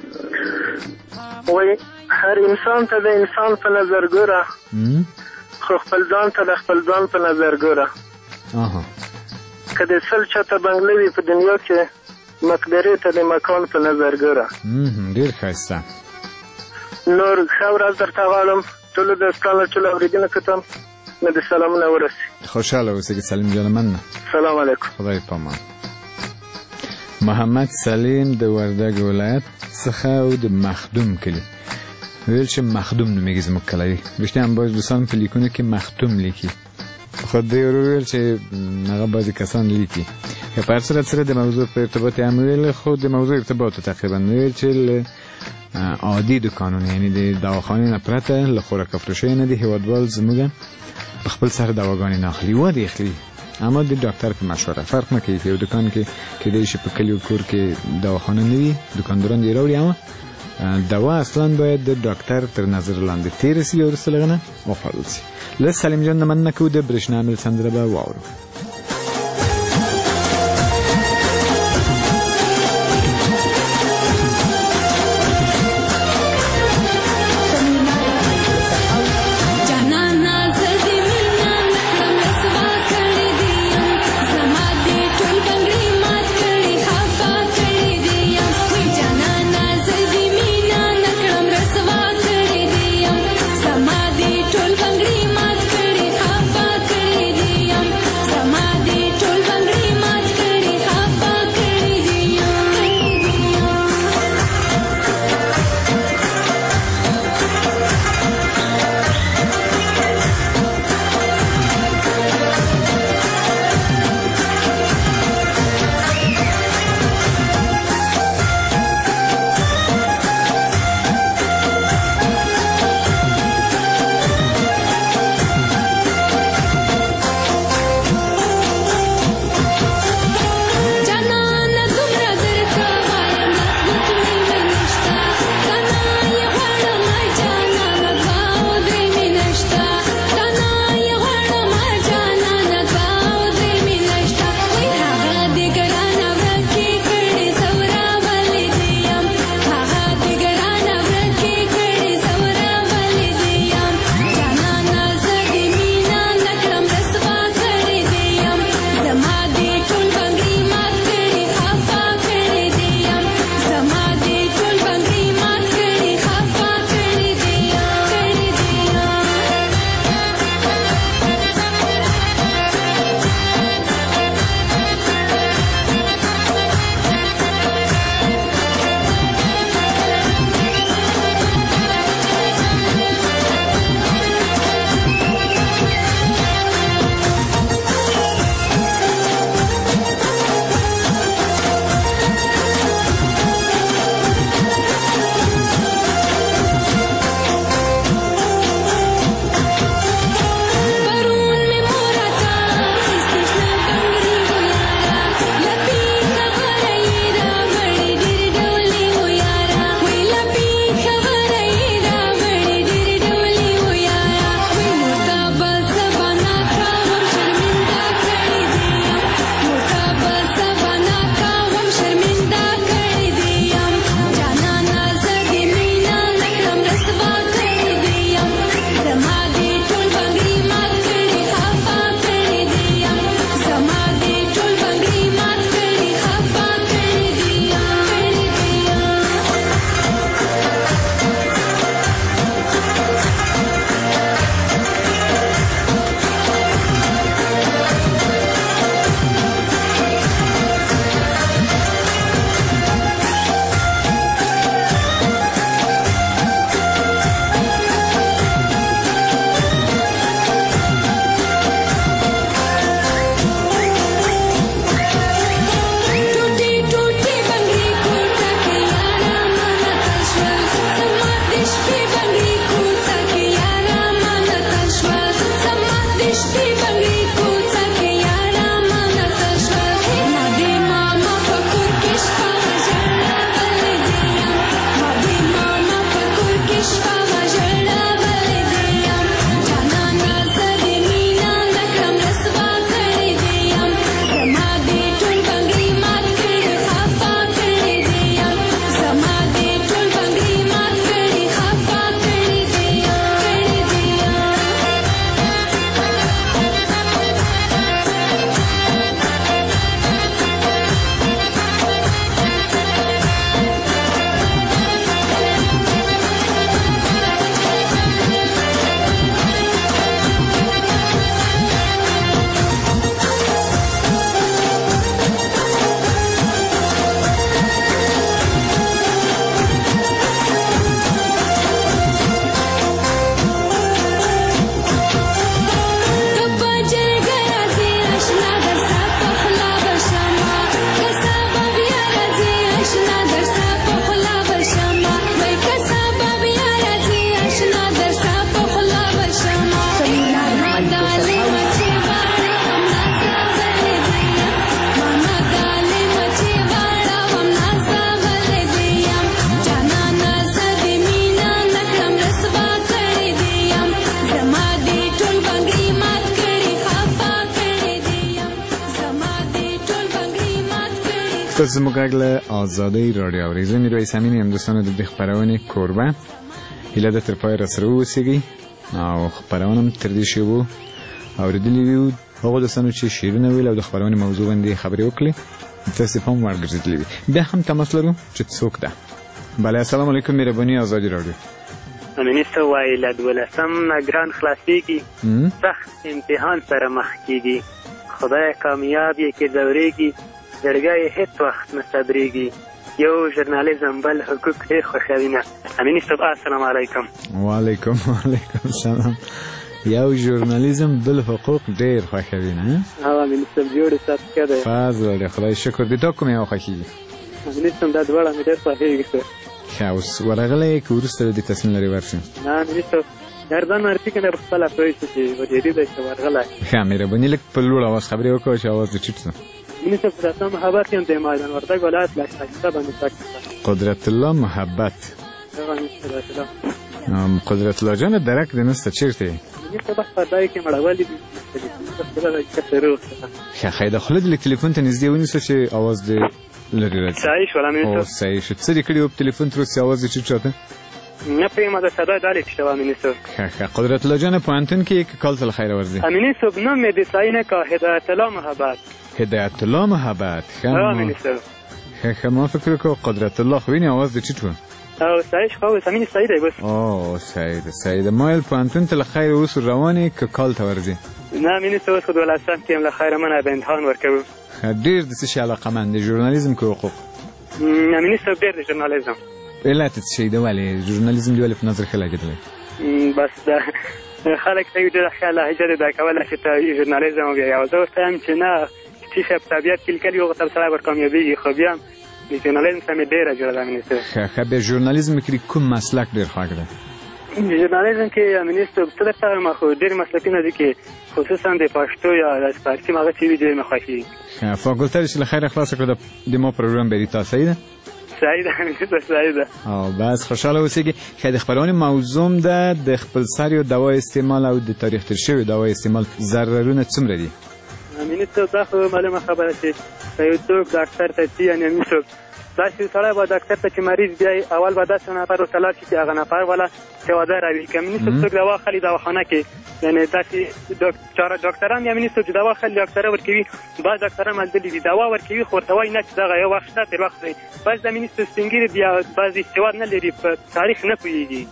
وایي هر انسان ته د انسان په نظر ګوره خو خپل ځان ته د خپل ځان په نظر ګوره که د سل چاته بنګله وي په دنیا کې مقدرې ته د مکان په نظر ګوره ډېر ښایسته نور ښه ورځ درته غواړم ټولو دوستانو ټولو اورېدونکو ته مې د سلامونه ورسي خوشحاله اوسېږي سلیم جانه مننه سلام علیکم خدای پامان محمد سلیم د وردګ ولایت څخه او د مخدوم کلي ویل چې مخدوم نومیږي زموږ کلی رښتیا هم بعض دوستان په لیکونو کې مختوم لیکي خو دوی ورو ویل چې هغه بعضې کسان لیکي که په هر صورت سره د موضوع په ارتباط هم ویل خو د موضوع ارتباط تقریبا ویل چې عادي دوکانونه یعنی د دواخانې نه پرته له خوراک فروشۍ نه د هېوادوال زموږ په خپل سر دواګانې نه اخلي ودې اخلي اما د ډاکټر په مشوره فرق نه کوي یو دکان کې کېدای شي په کلي او کور کې دواخانه نه وي دوکانداران دې راوړي اما دوا اصلا باید د ډاکټر تر نظر لاندې تېره سي او وروسته له هغه نه وخوړل سي له سلیم جان نه مننه کوو د برېښنا عامل سندره به واورو Sama تاسو زموږ غږ له ازادۍ راډیو اورئ. زه میرویس امین یم. دوستانو د دې خپرونې کوربه هیله ده تر پای راسره واوسیږئ او خپرونه هم تر دې شیبو اورېدلې وي هغو دوستانو چې شعرونه ویل او د خپرونې موضوع باندې خبرې وکړې تاسې پام ورګرځېدلي وي. بیا هم تماس لرو چې څوک ده. بله السلام علیکم مهرباني ازادي راډیو. امیني څه وایي له دولسم نه ګران خلاصېږي سخت امتحان سره مخ کېږي خدای کامیاب یې کې ځورېږي جرګه یې هېڅ وخت نه صبرېږي یو ژورنالیزم بل حقوق ډېر خوښوي نه. امیني صاحب السلام علیکم. وعلیکم وعلیکم السلام. یو ژورنالیزم بل حقوق ډېر خوښوي نه؟ او امیني صاحب جوړې سات ښه دی. فضل دی خدای شکر. د تا کوم یو خوښېږي؟ امیني صاحب دا دواړه مې ډېر خوښېږي. ښه اوس ورغلی یې که وروسته د دې تصمیم لرې ورشم؟ نه امیني صاحب ګردان معرفي کنه خپله پوه شو چې ورېدي دی چې ورغلی. ښه مهرباني لږ په لوړ اواز خبرې وکړه چې اواز دې ټیټ شو. امیني صاحب قدرت الله محبت یم د مایدان وردګ ولایت لښکرګاه باندې ساکن. قدرت الله محبت. قدرت الله جان درک دې نسته چېرته یې؟ امیني صاحب په خدای کې مړولي دي. ښه ښه د خوله دې لږ تلیفون ته نږدې ونیسه چې اواز دې لرې راځي. صحیح شول امیني صاحب. او صحیح شو. څه دې کړي وو په تلیفون تر اوسه اواز دې ټیټ شاته؟ نه پوهېږم د صدا دا لې ټیټه وه امیني صاحب. ښه ښه قدرت الله جان پوهنتون کې یې که کال ته له خیره ورځې؟ امیني صاحب نوم مې د صحیح نه کا هدایت الله محبت. هدایت الله محبت. ښه امیني صاحب. ښه ښه ما فکر وکړ قدرت الله خو وینې اواز دې ټیټ و. او صحیح شو اوس امیني صحیح دی بس. او صحیح ده صحیح ده. ما ویل پوهنتون ته له خیره اوس روان یې که کال ته ورځې؟ نه امیني صاحب اوس خو دولسم کې یم له خیره منه به امتحان ورکوو. ډېر د څه شي علاقمند دی ژورنالیزم که حقوق؟ امیني صاحب ډېر د ژورنالیزم. علت څه شی ده ولې ژورنالیزم دې ولې په نظر ښه لګېدلی؟ بس دا خلک ته یې ډېره ښه لهجه دې دا کوله چې ته ژورنالیزم ووایې او زه ورته وایم چې نه چې ښه په طبیعت کې لیکلي هغو ته سړی ورکامیابېږي خو بیا د ژورنالیزم څخه مې ډېره جوړه ده امیني صاحب. ښه ښه بیا ژورنالیزم کې کوم مسلک ډېر خوښ دی؟ ژورنالیزم کې امیني صاحب څه درته وایم خو ډېر مسلکونه دي کې خصوصا د پښتو یا د فارسي هغه چې وي ډېر مې خوښېږي. ښه فاکولته دې چې له خیره خلاصه کړه د ما پروګرام به تا صحیح ده؟ صحیح ده امیني صاحب صحیح ده. او بس خوشحاله اوسېږي. ښه د خپرونې موضوع ده د خپلسریو دوا استعمال او د تاریخ تېر شوي دوا استعمال ضررونه څومره دي؟ امیني صاحب دا خو معلومه خبره چې که یو څوک ډاکټر ته ځي یعنې امیني صاحب داسې سړی به ډاکټر ته چې مریض بیایي اول به داسې نفر ورته لاړ شي چې هغه نفر والا تېواده راوي که امیني صاحب څوک دوا اخلي دواخانه کې یعنې داسې ډاکټران امیني صاحب چې دوا اخلي ډاکټره ورکوي بعض ډاکټران ملدلي دي دوا ورکوي خو ورته وایي نه چې دغه یو وخت شته تېر وخت دی. بعض د امیني صاحب سپین ږیري دي او بعض استعداد نه لري په تاریخ نه پوهېږي.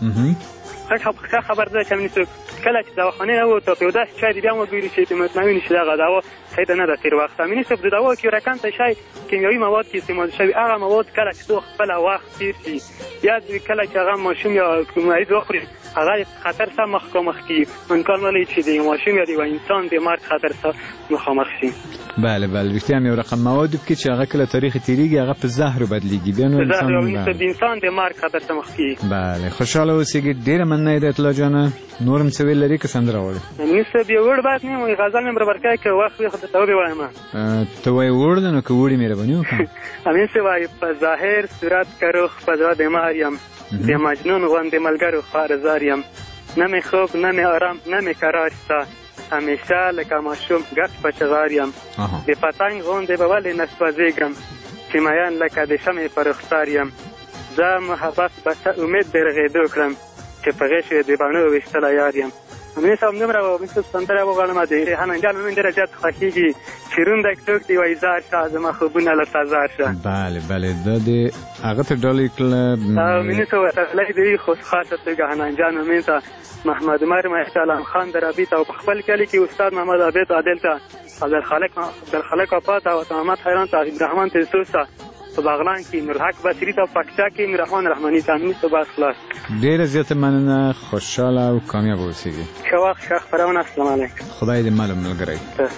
ښه خبر ده چې امیني صاحب کله چې دواخانې نه ووتو په یو داسې شی دي بیا هم وګوري چې مطمئن شي دغه دوا صحیح ده نه ده تېر وخت. امیني صاحب د دوا کې یو رقم ته شی کیمیاوي مواد کې استعمال شوي هغه مواد کله چې څوک خپله وخت تېر شي یا کله چې هغه ماشوم یا مریض وخوري هغه خطر سره مخامخ کېږي. امکان نه لري چې د ماشوم یا د یو انسان د مرګ خطر سره مخامخ شي. بله بله رښتیا هم یو رقم مواد کې چې هغه کله تاریخ تېرېږي هغه په زهرو بدلېږي بیا نو انسان د انسان د مرګ خطر سره مخ کېږي. بله خوشحاله اوسېږي. ډېره مننه هدایت الله جانه. نور هم څه ویل لري که سندره غواړې؟ امیني صاحب یو وړ بس نه یم غزل مې برابر کړی که وخت وي خو درته وبې وایم. ته وایې وړ ده نو که وړې مهرباني وکړه. امیني صاحب وایي په ظاهر صورت که روح په زړه د مار یم د مجنون غوندې ملګرو خوارزار یم نه مې خوب نه مې آرام نه مې قرار شته همیشه لکه ماشوم ګپ په چغار یم د پتنګ غوندې به ولې نه سوځېږم چې مین لکه د شمعې په رخسار یم زه محبت به څه امید د رغېدو کړم چې په غېږ یې د بڼو ویشتلی یار یم. امیني صاحب دومره به امیني صاحب سندره وغواړم د حنان جان مې ډېره زیات خوښېږي چې روندک څوک دی وایي زار شه زما خوبونه له تزار شه. بله بله دا د هغه ته ډالۍ کړله امیني صاحب تسلی دی خو خاصه توګه حنان جان مې ته محمد عمر مهدي علام خان درابي ته او په خپل کلي کې استاد محمد عابد عادل ته عبدالخالق عبدالخالق اپا ته او محمد حیران ته عبدالرحمن تلسوس ته په باغلان کې نورحق بصري ته پکچا کې نوررحمان رحماني ته امیني صاحب خلاص. ډېره زیاته مننه. خوشحاله او کامیاب اوسېږي. ښه وخت ښه خپرونه. السلام علیکم. خدای دې مل ملګری.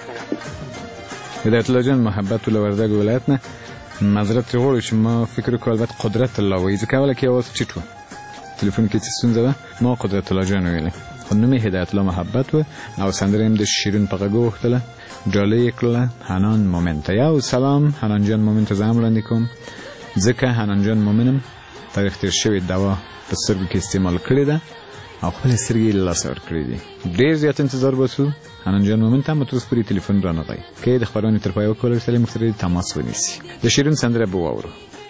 هدایت الله جان محبت له وردګ ولایت نه معذرت ترې غواړو چې ما فکر وکړو البته قدرت الله وایي ځکه اوله کې اواز ټیټ و تلیفون کې څه ستونزه وه ما قدرت الله جان ویلی خو نوم یې هدایت الله محبت و او سندره هم د شیرین په غږ وغوښتله ډالۍ یې کړله حنان مومن ته. یو سلام حنان جان مومن ته زه هم وړاندې کوم ځکه حنان جان مومن هم تاریخ تېر شوې دوا په سترګو کې استعمال کړې ده او خپل سترګې له لاسه ورکړې دي. ډېر زیات انتظار باسو. حنان جان مومن ته مو تر اوسه پورې ټلیفون رانغی که د خپرونې تر پایه وکولی سړی موږ سره تماس ونیسي. د شیرین سندره به واورو.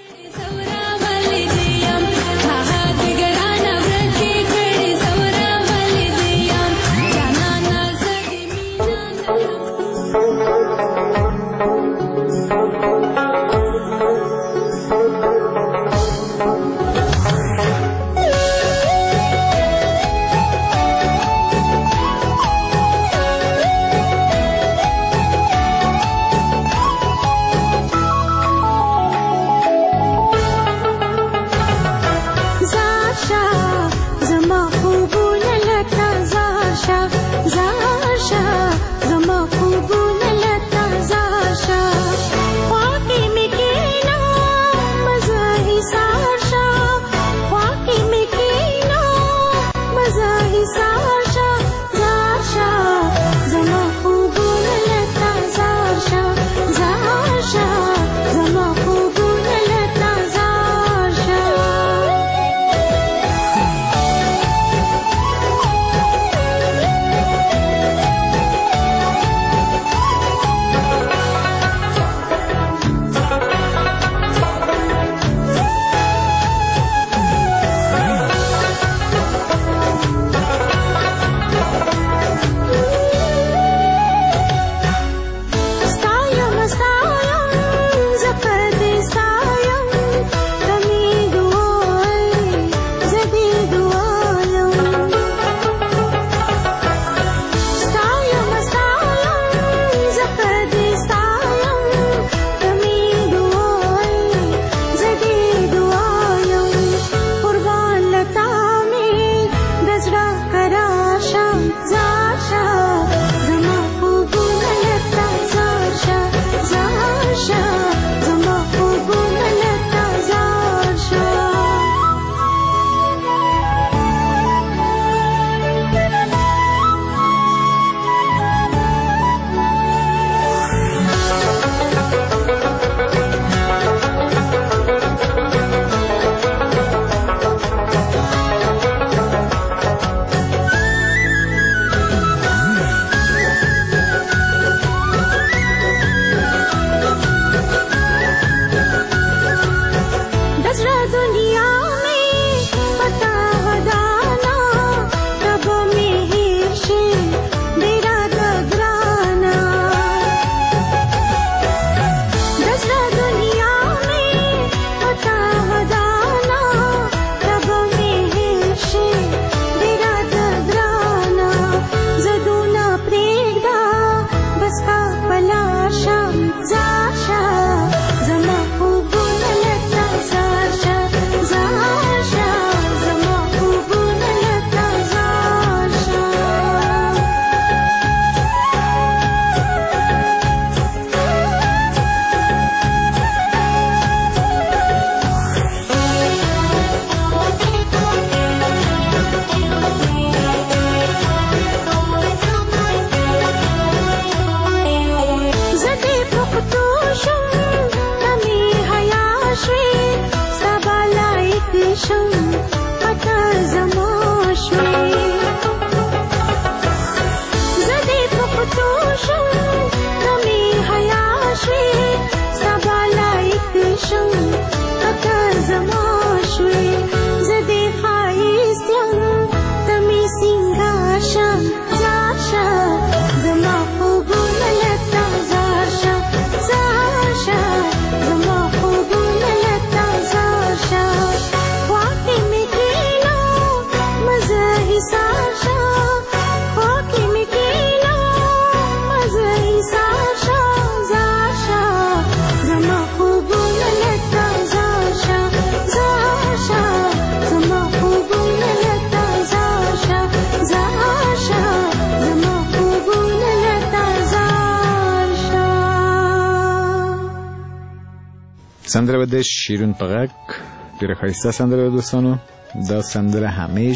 سندره به د شیرین په غږ ډېره ښایسته سندره دوستانو. دا سندره همیش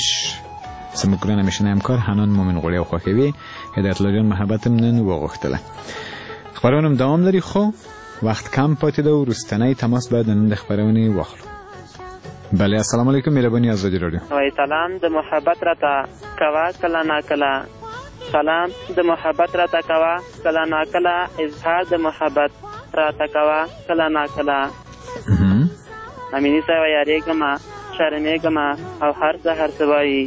زموږ ګران همیشنی همکار حنان مومن غوړی خوښوي. هدایت الله جان محبت هم نن وغوښتله. خپرونه هم دوام لري خو وخت کم پاتې ده و وروستنی تماس باید نن د خپرونې واخلو. بله السلام علیکم مهرباني آزادی رادیو. وای سلام د محبت راته کوا کله نا کله سلام د محبت راته کوا کله نا کله اظهار د محبت راته کوا کله نا کله امینی صاحب یاریګما شرمېګما او هر سحر سوای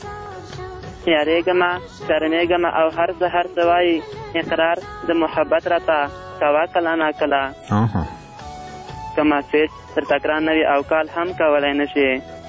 یاریګما شرمېګما او هر سحر سوای اقرار د محبت راته کوا کله نا کله کما سیج تر تکرار نوی او کال هم کولای نشي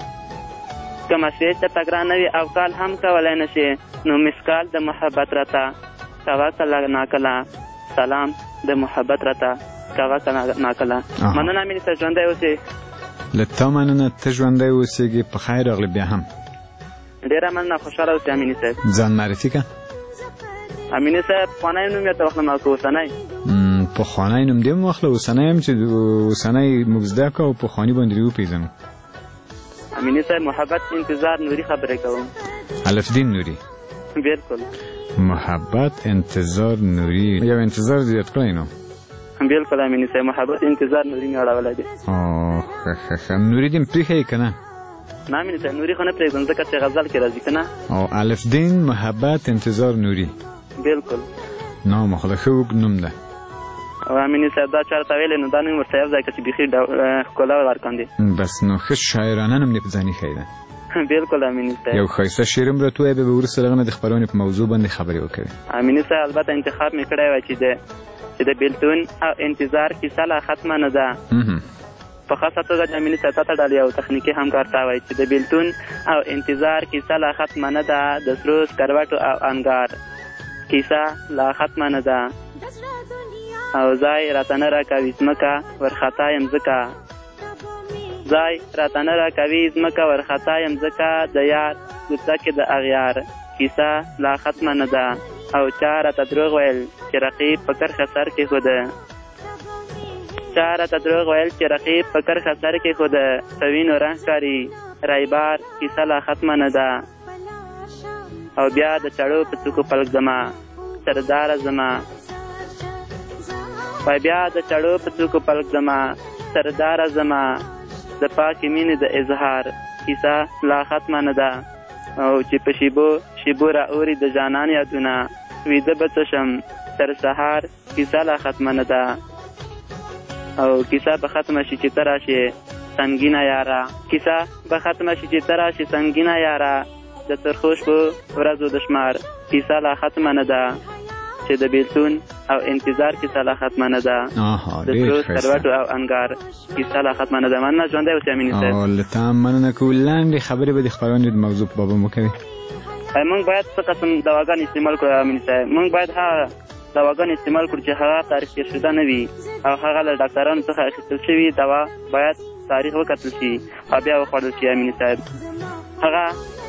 کما سیج تر تکرار نوی او کال هم کولای نشي نو مسکال د محبت راته کوا کله نا کله سلام د محبت راته کوا کله نا کله مننه مې ته ژوندی اوسې لته مننه ته ژوندی اوسېږي په خیر راغلی بیا هم ډېره مننه خوشحاله اوسې امیني صاحب ځان معرفي که امیني صاحب پخوانی نوم یې ته واخلم او که اوسنی پخوانی نوم دې هم واخله اوسنی هم چې اوسنی موږ زده کړه او پخواني باندې دې وپېژنو امیني صاحب محبت انتظار نوري خبرې کوم الفدین نوري بلکل محبت انتظار نوري یو انتظار زیات کړی نو بلکل امیني صاحب محبت انتظار نوري مې اړولی دی او ښه ښه ښه نوري دې م پرېښیې که نه نه امیني صاحب نوري خو نه پرېږدم ځکه چې غزل کې راځي که نه او الفدین محبت انتظار نوري بلکل نام خو د ښه اوږد نوم ده او امیني صاحب دا چاته ویلی نو دا نوم ورته یو ځای که چې بیخي ښکلا ورکاندې بس نو ښه شاعرانه نوم دې په ځان ایښی ده بلکل امیني صاحب یو ښایسته شعر هم راته ووایه بیا به وروسته دغه نه د خپرونې په موضوع باندې خبرې وکړې امیني صاحب البته انتخاب مې کړی وی چې د چې د بېلتون او انتظار کیسه لا ختمه نه ده په خاصه توګه د امیني صاحب ته ډالۍ او تخنیکي همکار ته وایي چې د بېلتون او انتظار کیسه لا ختمه نه ده د سرو سکروټو او انګار کیسه لا ختمه نه ده او ځای راته نه راکوي ځمکه ورخطا یم ځکه ځای راته نه راکوي ځمکه ورخطا یم ځکه د یار کوڅه کې د اغیار کیسه لا ختمه نه ده او چا راته دروغ ویل چې رقیب په کرښه سر کېښوده چا راته دروغ ویل چې رقیب په کرښه سر کېښوده په وینو رنګ ښکاري رایبار کیسه لا ختمه نه ده او بیا د چړو په څوکو پلک زما سرداره زما وای بیا د چړو په څوکو پلک زما سرداره زما د پاکې مینې د اظهار کیسه لا ختمه نه ده او چې په شیبو شیبو را اوري د جانان یادونه ویده به څه شم تر سهار کیسه لا ختمه نه ده او کیسه به ختمه شي چې ته راشې سنګینه یاره کیسه به ختمه شي چې ته راشې سنګینه یاره د ترخو شپو ورځو د شمار کیسه لا ختمه نه ده چې د بیلتون او انتظار کیسه لا ختمه نه ده د سرو سکروټو او انګار کیسه لا ختمه نه ده مننه ژوندی اوسې امیني صاحب او له تا مننه کوو لنډې خبرې به د خپرونې د موضوع په باب وکوي موږ باید څه قسم دواګانې استعمال کړو امیني صاحب موږ باید هغه دواګانې استعمال کړو چې هغه تاریخ تېر شوده نه وي او هغه له ډاکټرانو څخه اخیستل شوي دوا باید تاریخ وکتل شي او بیا وخوړل شي امیني صاحب هغه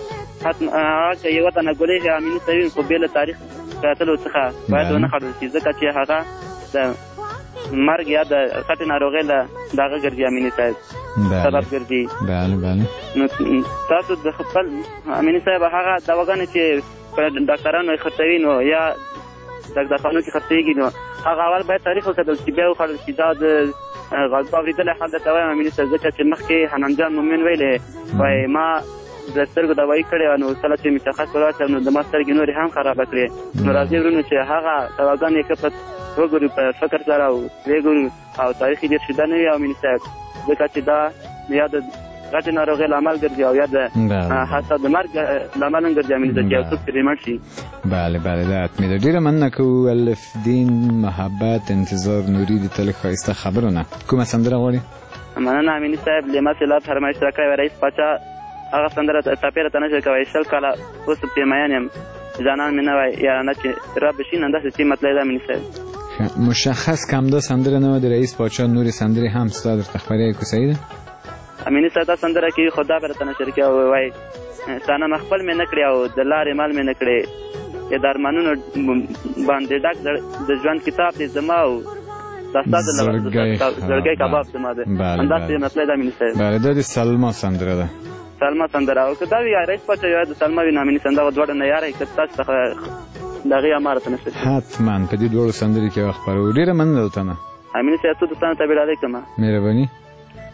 هغه که یوه تنه ګولۍ امیني صاحب خو بې له تاریخ کتلو څخه باید ونه خوړل شي ځکه چې هغه د مرګ یا د غټې ناروغۍ له دغه ګرځي امیني صاحب سبب ګرځي بله بله نو تاسو د خپل امیني صاحب هغه دواګانې چې په ډاکټرانو یې خرڅوي نو یا دغدغخانو کې خرڅېږي نو هغه اول باید تاریخ وکتل شي بیا وخوړل شي دا د غږ اورېدلی حال درته وایم امیني صاحب ځکه چې مخکې حنان جان مومن ویلې وایي ما د سترګو دوايي کړې وه نو کله چې مشخص ورسېم نو زما سترګې نورې هم خرابه کړې نو راځئ وروڼو چې هغه دواګانې ښه په وګورو په فکر سره او ویې او تاریخ یې ډېر شیده نه وي امیني صاحب ځکه چې دا یا د غټې ناروغۍ لامل ګرځي او یا د حتی د مرګ لامل هم ګرځي امیني صاحب چې یو څوک پرې مړ شي بله بله دا حتمي ده ډېره مننه کوو الفدین محبت انتظار نوري د تل ښایسته خبرونه کومه سندره غواړې مننه امیني صاحب لیما سېلاب فرمایش راکړی وی رئیس پاچا هغه سندره ټاپې راته نه شي کوی شل کاله اوس پرې مین یم جانان مې نه وای یارانه چې را بشي نن داسې څه مطلب ده امیني صاحب مشخص کمدا سندره نه و د رئیس پاچا نورې سندرې هم ستا درته خبرې کوڅهیي ده امیني صاحب دا سندره کې خدا به راته نشر کړي او وایي صنم خپل مې نه کړي او د لارې مال مې نه کړي چې د ارمانونو باندې ډک د ژوند کتاب دی زما او دا ستا د زړګی کباب زما دی همداسې مطلب ده امیني صاحب بله دا د سلما سندره ده سلما سندره او که دا وي رئیس پاچا یا د سلما وي نو امیني صاحب دغه دواړه نه یاره که تاسو څخه د هغې اماره ته نشته حتما په دې دواړو سندرې کې وخت خپروو ډېره مننه درته نه امیني صاحب څو دوستانو ته بېړالۍ کړمه مهرباني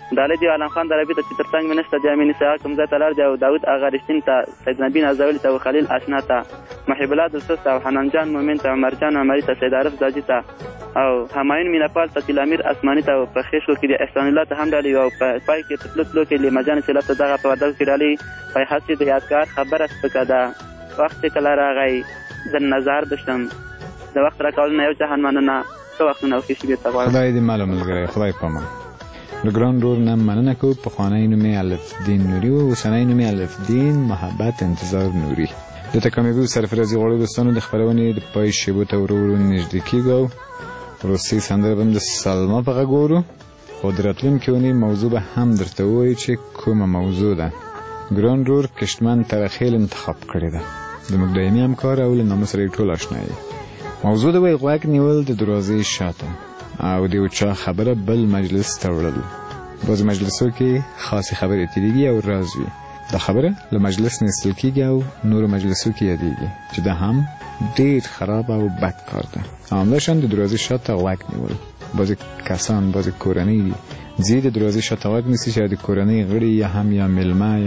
د علي دیو عالم خان دربي ته چې تر څنګ مې نشته جامې نیسي هغه کوم ځای ته لاړ دی او داود اغا رښتین ته سید نبي نازولي ته او خلیل اشنا ته محب الله دوست ته او حنان جان مومن ته عمر جان عمري ته سید عارف داجي ته او همایون میناپال ته تیل امیر اسماني ته او په خېشو کې د احسان الله ته هم ډالي او په پای کې په تلو تلو کې له مجان سیلاب ته دغه په ودل کې ډالي په حسي د یادګار خبره سپکه ده وخت کله راغی د نظر بشم د وخت راکول نه یو جهان مننه څو وخت نه وکړي چې ته غواړم خدای دې معلوم ملګری خدای پامان د ګران رور نه مننه کو په خوانی نوم الف دین نوری او اوسنۍ نوم الف دین محبت انتظار نوری د تکمیبو سرفرازي غوړو دوستانو د خبرونه د پای شیبو ته ورور نږدې کیږو روسي سندره بم د سلمہ په غوړو قدرتلون کېونی موضوع به هم درته وایي چې کومه موضوع ده ګران رور کشتمن ترخیل انتخاب کړی ده د موږ دایمي همکار او له نامه سره ټول آشنا یې موضوع د وی غوږ نیول د دروازې شاته او د یو چا خبره بل مجلس ته وړل بعضې مجلسو کې خاصې خبرې تېرېږي او راز وي دا خبره له مجلس نه ایستل کېږي او نورو مجلسو کې یادېږي چې دا هم ډېر خراب او بد کار ده همداشان د دروازې شاته غوږ نیول بعضې کسان بعضې کورنۍ ځي د دروازې شاته غوږ نیسي چې د کورنۍ غړي یا هم یا میلمه